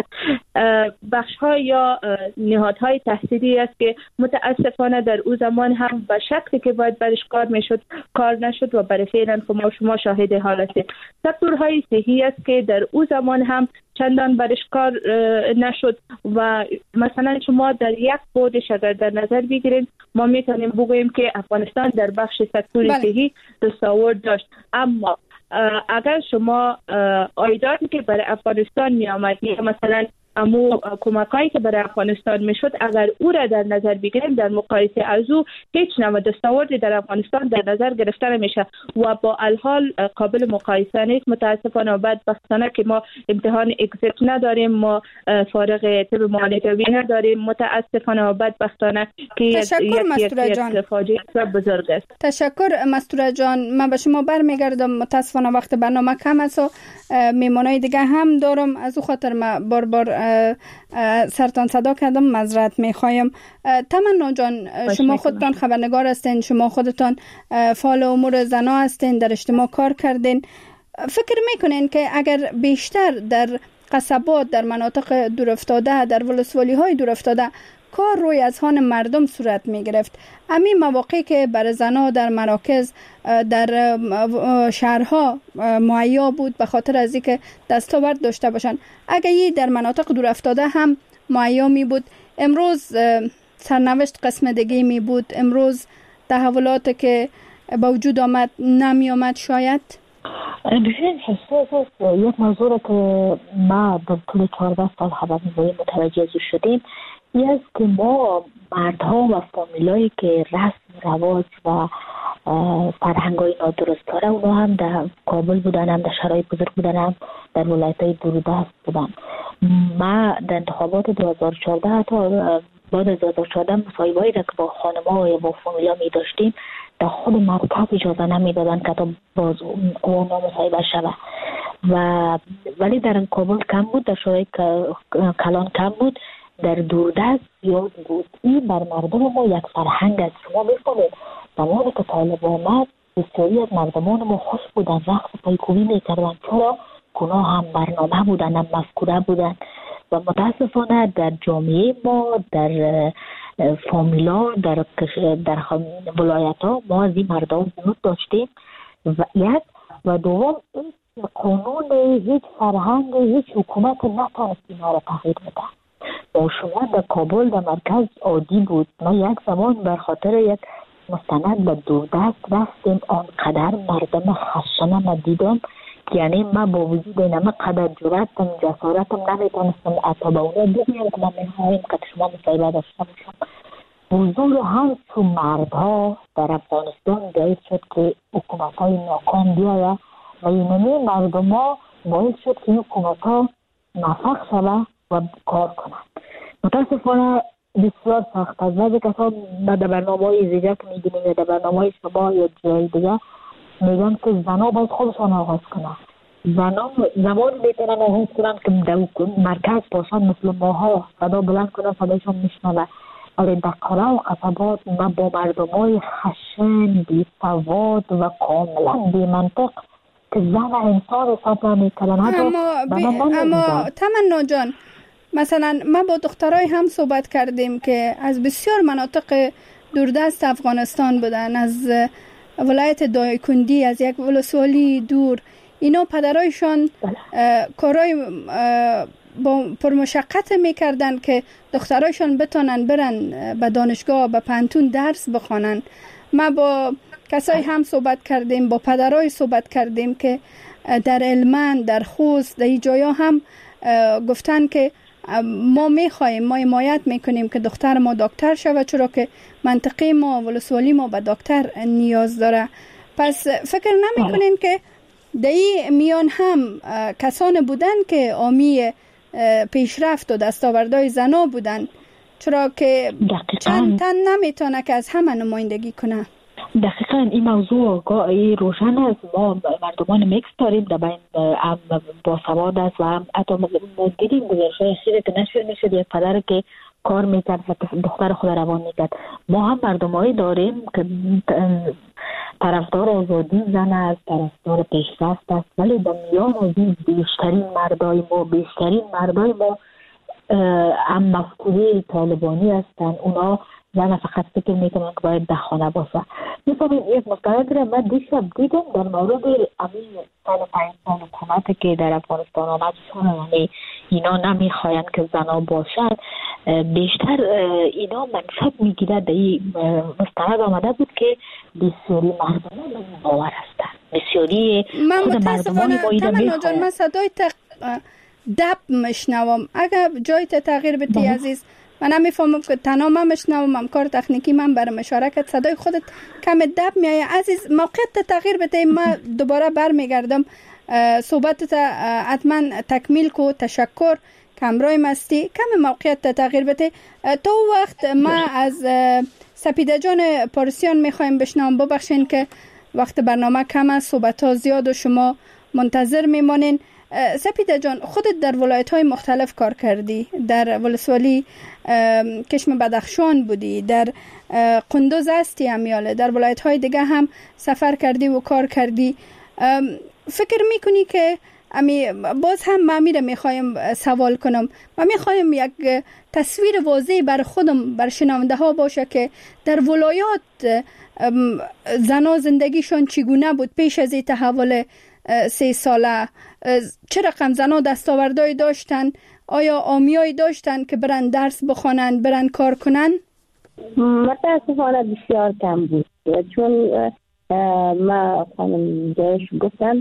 بخش ها یا نهادهای تحصیلی است که متاسفانه در او زمان هم به شکلی که باید برش کار میشد کار نشد و برای فعلا شما شاهد حال هستید. سکتورهای صحی است که در او زمان هم چندان برش کار نشد و مثلا شما در یک بودش اگر در نظر بگیرید، ما میتونیم بگوییم که افغانستان در بخش سکتور صحی دستاورد داشت، اما اگر شما عایداتی که برای افغانستان می آمد یا مثلا امو کمکایی که برای افغانستان میشد، اگر او را در نظر بگیریم، در مقایسه از او هیچ نوع دستاوردی در افغانستان در نظر گرفته نمیشه و با الحال قابل مقایسه نیست. متاسفانه و بدبختانه که ما امتحان اگزیت نداریم، ما فارغ طب معالجوی نداریم، متاسفانه و بدبختانه که یک فاجعه بزرگ است. تشکر مستوره جان، من به شما برمیگردم. متاسفانه وقت برنامه کم است و میمونای دیگه هم دارم، از او خاطر من بار سرتان صدا کردم، معذرت میخوایم. تمنا جان، شما خودتان خبرنگار هستین، شما خودتان فعال امور زنا هستین، در اجتماع کار کردین. فکر میکنین که اگر بیشتر در قصبات، در مناطق دورافتاده، در ولسوالی های دورافتاده کار روی اذهان مردم صورت می گرفت، همین مواقعی که برای زنها در مراکز، در شهرها مهیا بود به خاطر از اینکه دستاورد داشته باشند، اگر این در مناطق دورافتاده هم مهیا می بود، امروز سرنوشت قسم دیگه می بود، امروز تحولاتی که با وجود آمد نمی آمد شاید. ببین حساس است. یک موضوع که ما در طول 14 سال خبرنگاری متوجه از شدیم این است که ما مردها و فامیلایی که رسم رواج و فرهنگای نادرست داره، اونا هم در کابل بودن، هم در شهرهای بزرگ بودن، هم در ولایت‌های دوردست بودن. ما در انتخابات 2014 حتی بعد از 2014 مصاحبه‌ای را که با خانم‌ها یا با فامیلا می داشتیم، در خود مرکز اجازه نمیدادن که تا باز اونا مصاحبه شده و ولی در کابل کم بود، در شورای کلان کم بود، در دوردست زیاد بود. این بر مردم ما یک فرهنگ است. شما می‌فهمید زمانی که طالب آمد بسیاری از مردمان ما خوش بودن، رقص پایکوبی میکردن، چرا اونا هم برنامه بودن، هم مفکوره بودن و متاسفانه در جامعه ما، در فامیلا، در ولایت ها ما از این مردم زیاد داشتیم و یک و دوم قانون هیچ فرهنگ هیچ حکومت نتونست اینا را تغییر بده. و شما در کابل در مرکز عادی بود. ما یک زمان بر خاطر یک مستند به دوردست رفتیم، آنقدر مردم خشن ما دیدم که یعنی من با وجود اینم قدر جرأتم جسارتم نمیتونستم حتی به اونها بگویم که من میخواهیم که شما مصاحبه داشته باشم. حضور همچو مردها در افغانستان باعث شد که حکومت‌های ناکام بیاید و اینمی مردم ها باعث شد که حکومت‌ها موفق شود و کار کنند. متاسفانه بسیار سخت است. بعضی کسا در برنامه‌های دیگه که می‌بینیم یا در برنامه‌های شما یا جای دیگه میگن که زنها باید خودشان آغاز کنند. زنها زمان میتونن آغاز کنند که در مرکز باشن، مثل ماها صدا بلند کنن، صدایشان میشنوه. ولی در قرى و قصبات ما با مردمای خشن، بی سواد و کاملا بی منطق که زن انسان حساب نمی‌کنن. اما تمنا جان، مثلا ما با دخترای هم صحبت کردیم که از بسیار مناطق دوردست افغانستان بودن، از ولایت دایکندی، از یک ولسوالی دور. اینا پدرایشان کارای با پرمشقت میکردن که دخترایشان بتونن برن به دانشگاه، به پانتون درس بخوانن. ما با کسای هم صحبت کردیم، با پدرای صحبت کردیم که در هلمند، در خوست، در این جایا هم گفتن که ما میخوایم، ما حمایت میکنیم که دختر ما دکتر شود، چرا که منطقه ما، ولسوالی ما به دکتر نیاز داره. پس فکر نمیکنین که در این میان هم کسان بودن که حامی پیشرفت و دستاوردهای زنا بودن، چرا که چند تن نمیتونه که از همه نمایندگی کنه؟ دقیقاً این موضوع روشن است. ما مردمان میکس داریم، در بین هم با سواد است و هم حتی دیدیم گزارش‌های اخیری که نشر میشد یک پدر که کار میکرد و دختر خود روان میکرد. ما هم مردمایی داریم که طرفدار آزادی زن است، طرفدار پیشرفت است، ولی در میان این بیشترین مردای ما هم مفکوره طالبانی هستند. اونا زن فقط فکر میکنن که باید در خانه باشه. میفهمین یک مستند را من دیشب دیدم در مورد امین سال 5 سال حکومتی که در افغانستان آمد، یعنی اینا نمیخواین که زنا باشن، بیشتر اینا منصب میگیره. در این مستند آمده بود که بسیاری مردمان باور هستن، بسیاری خود مردمان با اینا میخواین. من صدای دب مشنوم، اگر جایت تغییر بدی عزیز. من نمیفهمم که تنها من مشنوم، هم کار تکنیکی من برام اشاره کرد صدای خودت کم دب میایه. عزیز موقعیت تغییر بده، من دوباره برمیگردم. صحبتت حتما تکمیل کو. تشکر. کامرای مستی کم موقعیت تغییر بده. تو وقت ما از سپیده جان پارسیان میخوایم بشنوم. ببخشین که وقت برنامه کم است، صحبت ها زیاد و شما منتظر میمانین. سپیده جان، خودت در ولایت‌های مختلف کار کردی، در ولسوالی کشم بدخشان بودی، در قندوز هستی امیاله، در ولایت‌های دیگه هم سفر کردی و کار کردی. فکر میکنی که باز هم ما میخوایم سوال کنم، ما میخوایم یک تصویر واضح بر خودم، بر شنونده ها باشه که در ولایات زنا زندگیشون چگونه بود پیش از این تحول 3 ساله؟ چه رقم زنا دستاوردهای داشتن؟ آیا آمیایی داشتن که برن درس بخوانن، برن کار کنن؟ متاسفانه بسیار کم بود، چون ما خانم جایش گفتن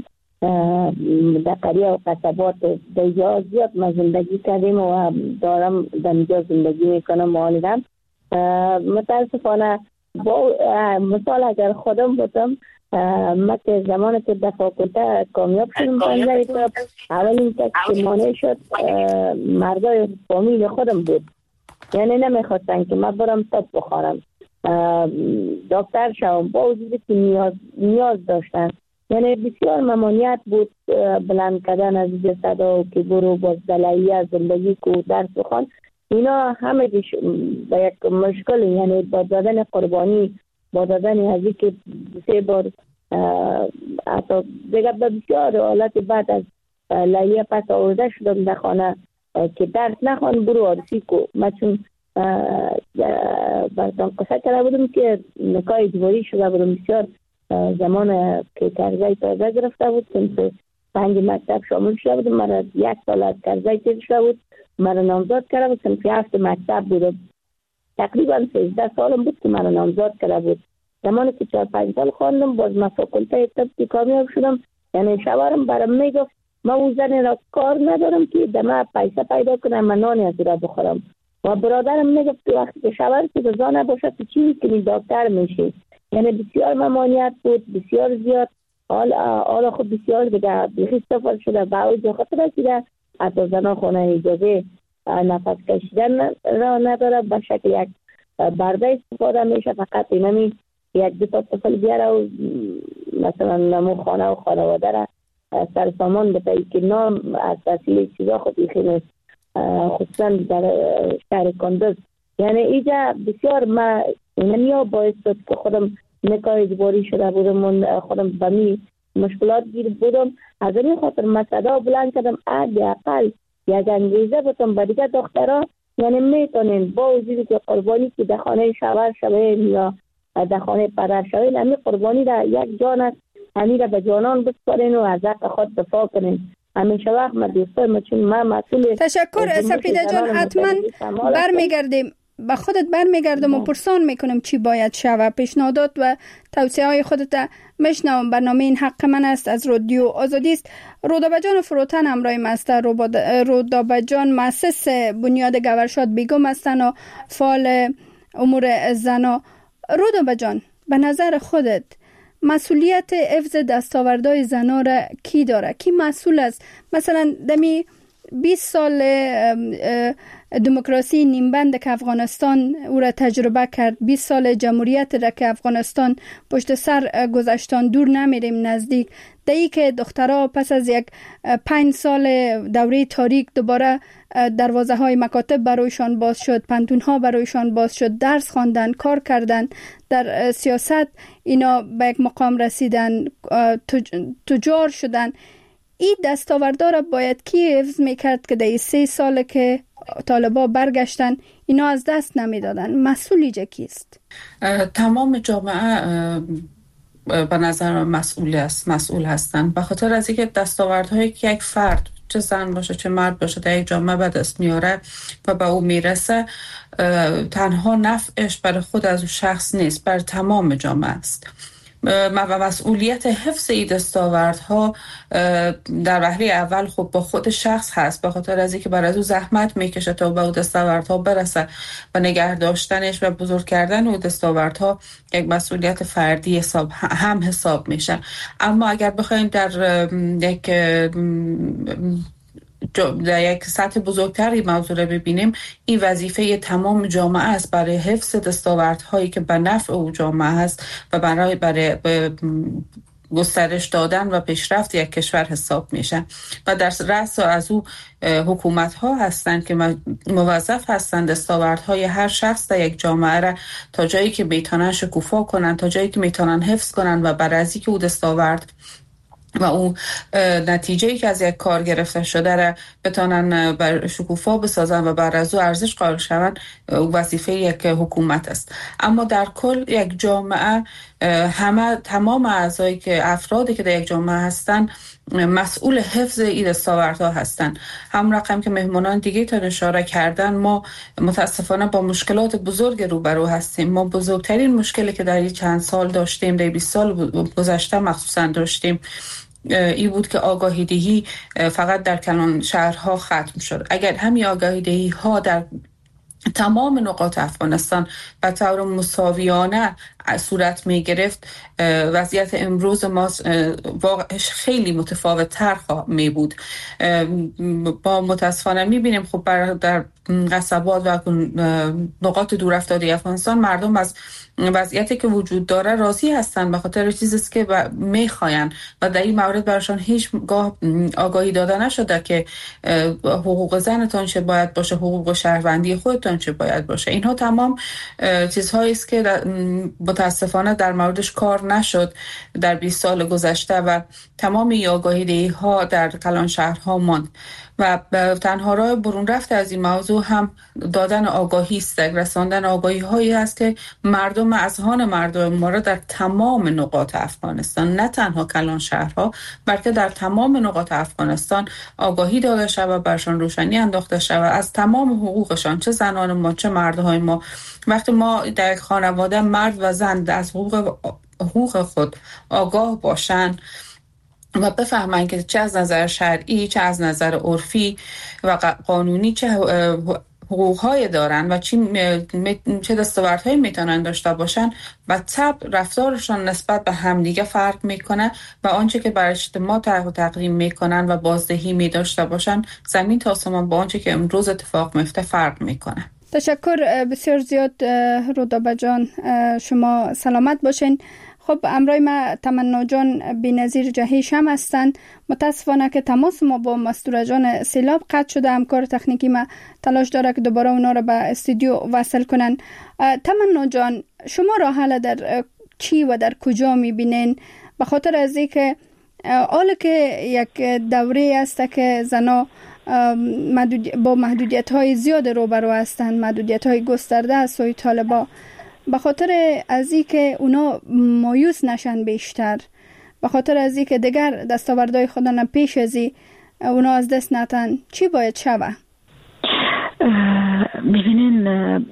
در قریه و قصبات در زیاد ما زندگی کردیم و دارم در اینجا زندگی میکنم والدم. متاسفانه با مثال اگر خودم بودم، من که زمان که در فاکولته کامیاب شدم پنجه تا اولین کسی که مانع شد مردای فامیل خودم بود، یعنی نمیخواستن که من برم تب بخورم. دکتر شوم، با وجودی که نیاز داشتن. یعنی بسیار ممانعت بود بلند کردن از جسد که برو با صلاحیت زندگی کو درس بخوان. اینا همه با یک مشکل، یعنی با دادن قربانی، با دادن از که 3 بار حتی دیگه بسیار حالت بعد از لایه پس آورده شدم در خانه که درس نخوان برو عرصی کو. من چون براتون قصه کرده بودم که نکاح اجباری شده بودم، بسیار زمان که کرزه تازه گرفته بود، صنف 5 مکتب شامل شده بودم. مرا 1 سال از کرزه تیر شده بود، مرا نامزاد کرده بود، صنف 7 مکتب بودم. تقریبا 13 سالم بود که مرا نامزاد کرده بود. زمانی که 4-5 سال خواندم باز من فاکولته طب کامیاب شدم. یعنی شوهرم برام میگفت من اون زن را کار ندارم که دم پیسه پیدا کنم من نانی از را بخورم، و برادرم میگفت تو وقتی که شوهر تو رضا نباشه تو چی میکنی، دکتر میشی. یعنی بسیار ممانعت بود، بسیار زیاد. حالا خود بسیار دیگه بیخی سفر شده، به اوج خطر رسیده. حتی زنان خونه اجازه نفس کشیدن را نداره، به شکل یک برده استفاده میشه. فقط اینمی 1-2 تا طفل بیاره و مثلا نمو خانه و خانواده را سر سامان بتایی که نام از تحصیل چیزا خود بیخی نیست، خصوصا در شهر کندز. یعنی اینجا بسیار ما اینمیا باعث شد که خودم نکاح اجباری شده بودم، خودم بمی مشکلات گیر بودم. از این خاطر من صدا بلند کردم حداقل یک انگیزه بتم به دیگه دخترها، یعنی میتونین با وجودی که قربانی که در خانه شوهر شوین یا در خانه پدر شوین، همین قربانی در یک جان است، همین را به جانان بسپارین و از حق خود دفاع کنین. همیشه وقت من دوستان چون من مسئول. تشکر سپیده جان، حتما برمیگردیم به خودت برمیگردم و پرسان میکنم چی باید شود. پیشنهادات و توصیه های خودت میشنوم. برنامه این حق من است از رادیو آزادی است. رودابه جان فروتن همراه ما است. رودابه جان مؤسس بنیاد گورشاد بیگم هستند و فعال امور زنا. رودابه جان، به نظر خودت مسئولیت حفظ دستاوردهای زنا را کی داره؟ کی مسئول است؟ مثلا دمی 20 سال دموکراسی نیمبند که افغانستان او را تجربه کرد، 20 سال جمهوریت را که افغانستان پشت سر گذاشتن، دور نمیریم نزدیک. دایی که دخترها پس از 5 سال دوره تاریک دوباره دروازه های مکاتب برایشان باز شد، پنتون ها برایشان باز شد، درس خواندن، کار کردن، در سیاست اینا به یک مقام رسیدن، تجار شدن. این دستاوردها را باید کی حفظ میکرد که در 3 سال که طالبا برگشتن اینا از دست نمیدادن؟ مسئولی کیست؟ تمام جامعه به نظر مسئول هستند، به خاطر از اینکه دستاوردهایی که یک فرد، چه زن باشه چه مرد باشه، در یک جامعه به دست میاره و به او میرسه، تنها نفعش برای خود از اون شخص نیست، بر تمام جامعه است. و مسئولیت حفظ این دستاوردها در وهله اول خب با خود شخص هست، به خاطر از اینکه برای او زحمت میکشه تا به اون دستاوردها برسه و نگه داشتنش و بزرگ کردن اون دستاوردها یک مسئولیت فردی حساب میشه. اما اگر بخوایم در یک سطح بزرگتری موضوع رو ببینیم، این وظیفه تمام جامعه است برای حفظ دستاوردهایی که به نفع او جامعه است و برای گسترش دادن و پیشرفت یک کشور حساب میشه. و در رأس از او حکومت ها هستند که موظف هستند دستاوردهای هر شخص در یک جامعه را تا جایی که میتونن شکوفا کنن، تا جایی که میتونن حفظ کنن و بر از اینکه او دستاورد و اون نتیجه‌ای که از یک کار گرفته شده را بتونن بر شکوفا بسازن و بر از او ارزش قائل شوند، وظیفه یک حکومت است. اما در کل یک جامعه، تمام اعضایی که افرادی که در یک جامعه هستند مسئول حفظ این دستاوردها هستند. هم رقم که مهمانان دیگه تا اشاره کردن، ما متاسفانه با مشکلات بزرگ روبرو هستیم. ما بزرگترین مشکلی که در این چند سال داشتیم، در 20 سال گذشته مخصوصا داشتیم، این بود که آگاهی دهی فقط در کلان شهرها ختم شد. اگر همین آگاهی دهی ها در تمام نقاط افغانستان به طور مساویانه صورت می گرفت، وضعیت امروز ما خیلی متفاوت تر می بود. با متاسفانه می بینیم خب در قصبات و نقاط دور افتاده افغانستان مردم از وضعیتی که وجود داره راضی هستن، به خاطر چیزی است که میخواین و در این مورد براشان هیچگاه آگاهی داده نشده که حقوق زنتان چه باید باشه، حقوق شهروندی خودتان چه باید باشه. اینها تمام چیزهایی است که متاسفانه در موردش کار نشد در 20 سال گذشته و تمام این آگاهی دهی ها در کلان شهرها ماند و تنها راه برون رفت از این موضوع هم دادن آگاهی است، رساندن آگاهی هایی است که مردم اذهان مردم ما را در تمام نقاط افغانستان، نه تنها کلان شهرها بلکه در تمام نقاط افغانستان آگاهی داده شود، برشان روشنی انداخته شود از تمام حقوقشان، چه زنان ما چه مردهای ما. وقتی ما در خانواده مرد و زن از حقوق خود آگاه باشن و بفهمن که چه از نظر شرعی چه از نظر عرفی و قانونی چه حقوق‌های دارن و چه دستاوردهایی میتونن داشته باشن و طبع رفتارشان نسبت به همدیگه فرق میکنه و آنچه که بر اجتماع تقدیم میکنن و بازدهی میداشته باشن زمین تا آسمان با آنچه که امروز اتفاق میفته فرق میکنه. تشکر بسیار زیاد رودابه جان، شما سلامت باشین. خب امروز ما تمنا جان بی‌نظیر جهیش هم هستند. متاسفانه که تماس ما با مستوره جان سیلاب قطع شده. همکار تکنیکی ما تلاش داره که دوباره اونا رو به استودیو وصل کنن. تمنا جان، شما راه حل در چی و در کجا میبینین؟ به خاطر از اینکه حالا که یک دوره است که زنا با محدودیت های زیاد روبرو هستند، محدودیت های گسترده از سوی طالبا، به خاطر از اینکه اونا مایوس نشن بیشتر، به خاطر از اینکه دیگر دستاوردهای خودن پیش ازی اونا از دست نتن، چی باید شوه؟ میبینین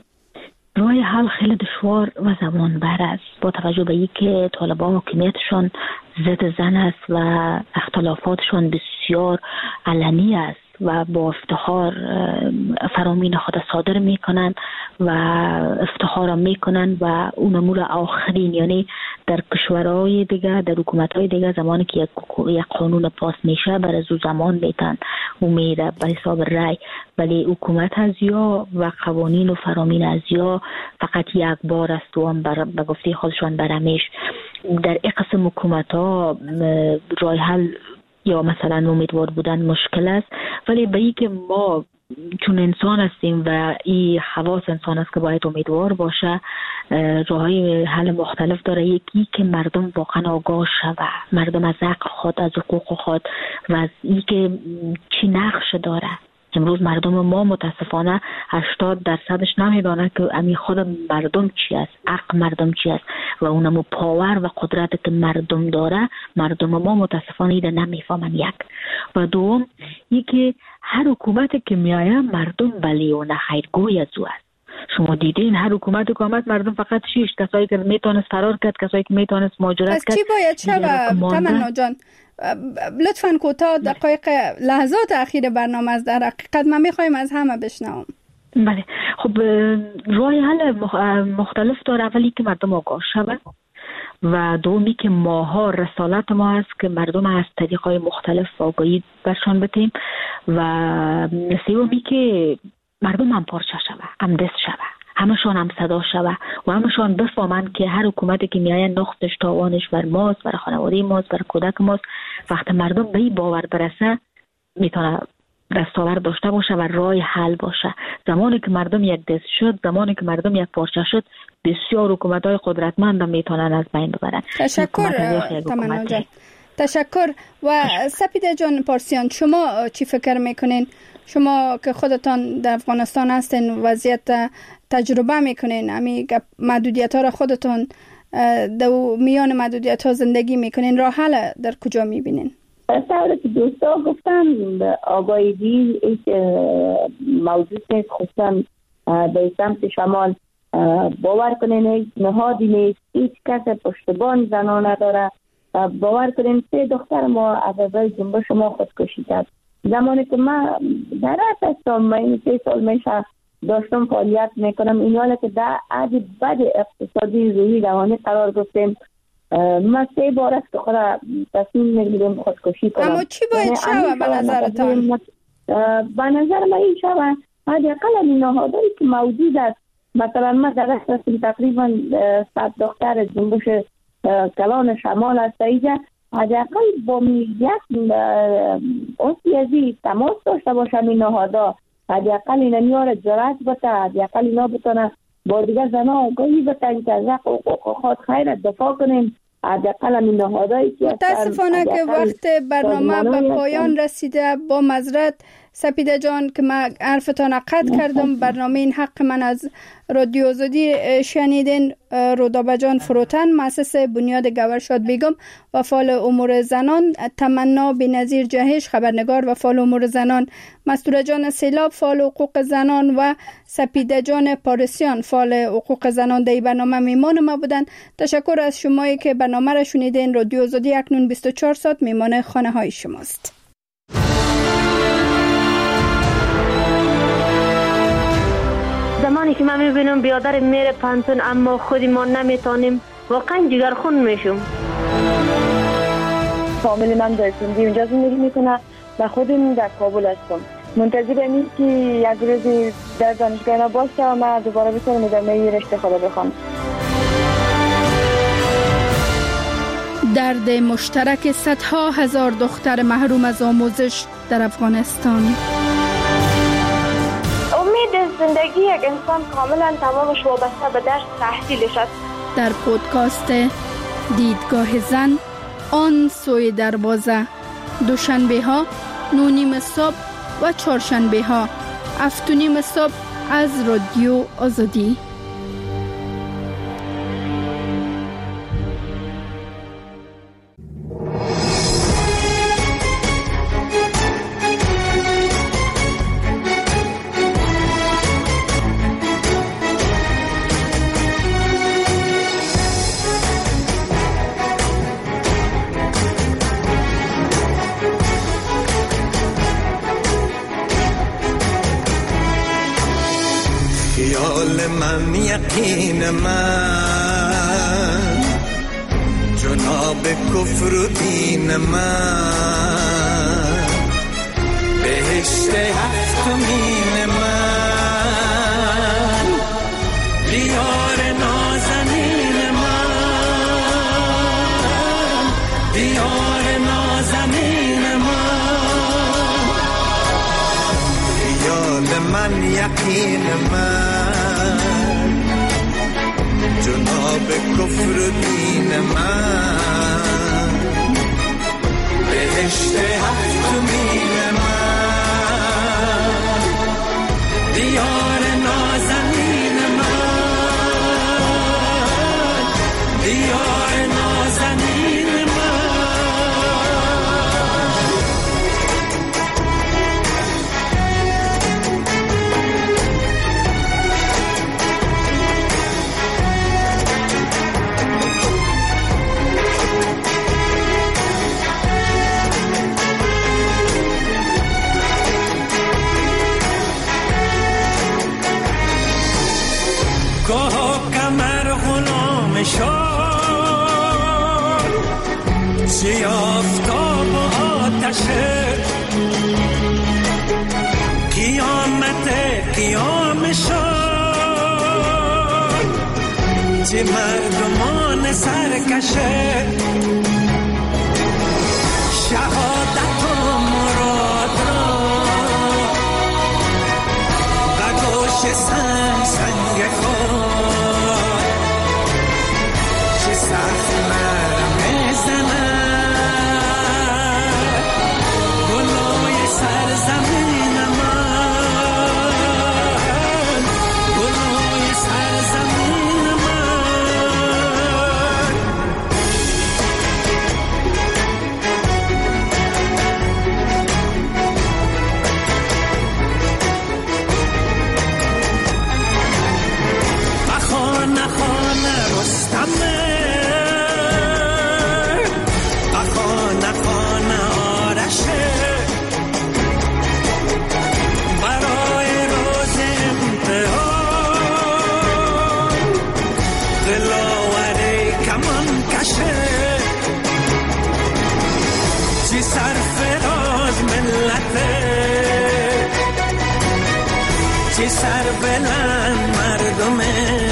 راه حل خیلی دشوار و زمان بر است، با توجه به اینکه طالبان حکومتشون ضد زن است و اختلافاتشون بسیار علنی است و با افتخار فرامین خود صادر میکنن و افتخار میکنن و اون امور آخرین، یعنی در کشورهای دیگه، در حکومتهای دیگه زمانی که یک قانون پاس میشه بر از او زمان میتن و میره به حساب رای، ولی حکومت از یا و قوانین و فرامین از یا فقط یک بار است و هم به گفته خودشان برمیش. در این قسم حکومت ها رای حل یا مثلا امیدوار بودن مشکل است، ولی به این که ما چون انسان هستیم و این خواص انسان است که باید امیدوار باشه، راههای حل مختلف داره. یکی که مردم واقعا آگاه شوه، مردم از حق خود، از حقوق خود و از این که چی نقش داره. امروز مردم ما متاسفانه 80% نمیدانه که امی خود مردم چی است، حق مردم چی است و اونمو پاور و قدرت که مردم داره مردم ما متاسفانه ایده نمیفهمن. یک و دوم یکی هر حکومتی که میایه مردم بلی و نخیرگوی از او است. شما دیدین هر حکومت مردم فقط 6 کسایی که میتونست فرار کرد، کسایی که میتونست مهاجرت کرد. پس چی باید شوه تمنا جان؟ لطفاً کوتاه دقایق لحظات اخیر برنامه از در حقیقت ما میخوایم از همه بشنوم. بله خب راه حل مختلف داره. اولی که مردم آگاه شوه و دومی که ماها رسالت ما هست که مردم از طریقای مختلف آگاهی برشان بتیم و سومی که مردم هم پارچه شوه، هم دست شوه، همشان هم صدا شوه و همشان بفهمن که هر حکومتی که میایه نقطش تاوانش بر ماست، بر خانواده ماست، بر کودک ماست. وقت مردم به این باور برسه میتونه دستاورد داشته باشه و راه حل باشه. زمانی که مردم یک دست شد، زمانی که مردم یک پارچه شد، بسیار حکومت‌های قدرتمند میتونن از بین ببرن. تشکر تمنا جان. تشکر. و سپیده جان پارسیان، شما چی فکر میکنین؟ شما که خودتان در افغانستان هستین، وضعیت تجربه میکنین، همین محدودیت ها را خودتان در میان محدودیت ها زندگی میکنین، راه حل در کجا میبینین؟ سوال که دوستا گفتن آگاهی ایک موضوع نیست، خصوصا به سمت شمال باور کنین هیچ نهادی نیست، هیچ کس پشتبان زنان نداره. باور کنین 3 دختر ما از ازای جنبش ما خودکشی کرد. زمانی که من در هستم، من 3 سال میشه داشتم فعالیت میکنم، این حالا که در عدی بد اقتصادی روحی روانی قرار گرفتیم. من 3 بار است که خود تصمیم میگیرم خودکشی کنم. اما چی باید شوه به نظرتان؟ به نظر من این شوه حداقل این نهادهایی که موجود است. مثلا ما در هستیم تقریبا 100 دختر جنبش کلان شمال است اینجا، حداقل با یک عضوی تماس داشته باشم این نهادها، حداقل اینا نیار جرأت بده، حداقل اینا بتونه با دیگر زنها آگاهی بتن که از حقوق خود خیر دفاع کنیم. متاسفانه که وقت برنامه به پایان رسیده. با معذرت سپیده جان که من حرفتان قطع کردم. برنامه این حق من از رادیو آزادی شنیدین. رودابه جان فروتن، مؤسس بنیاد گورشاد بیگم و فعال امور زنان، تمنا بی‌نظیر جهش خبرنگار و فعال امور زنان، مستوره جان سیلاب فعال حقوق زنان و سپیده جان پارسیان فعال حقوق زنان در برنامه میمان ما بودن. تشکر از شمایی که برنامه را شنیدین. رادیو آزادی اکنون 24 ساعت میمان خانه های شماست. زمانی که من میبینم بیادر میره پانتون اما خودی ما نمیتونیم، واقعا جگرخون میشم. فامیل من در سندی اونجا زندگی میکنه و خودم در کابل هستم. منتظرم این که یک روزی در دانشگاه اینا باشه و من دوباره بتونم ادامه رشته خدا بخوام. درد مشترک صدها هزار دختر محروم از آموزش در افغانستان. امید زندگی یک انسان کاملا تمامش وابسته به درس تحصیلش است. در پودکاست دیدگاه زن، آن سوی دروازه، دوشنبه ها 9:30 صبح و چهارشنبه ها 7:30 صبح از رادیو آزادی. من یقین من جناب کفر و دین من بهشت هفتمین من دیار نازنین من دیار نازنین من خیال من یقین من جناب کفر دین من بهشت هفتمین من دیار نازنین من دیار نازنین چی آفتاب و آتشه قیامت قیام شد چی مردمان سرکشه شهادت و مراد را و گوش سنگ سنگ خود چی سخت مرم زنه سرزمین من گلوی سرزمین من چه سر بلند مردم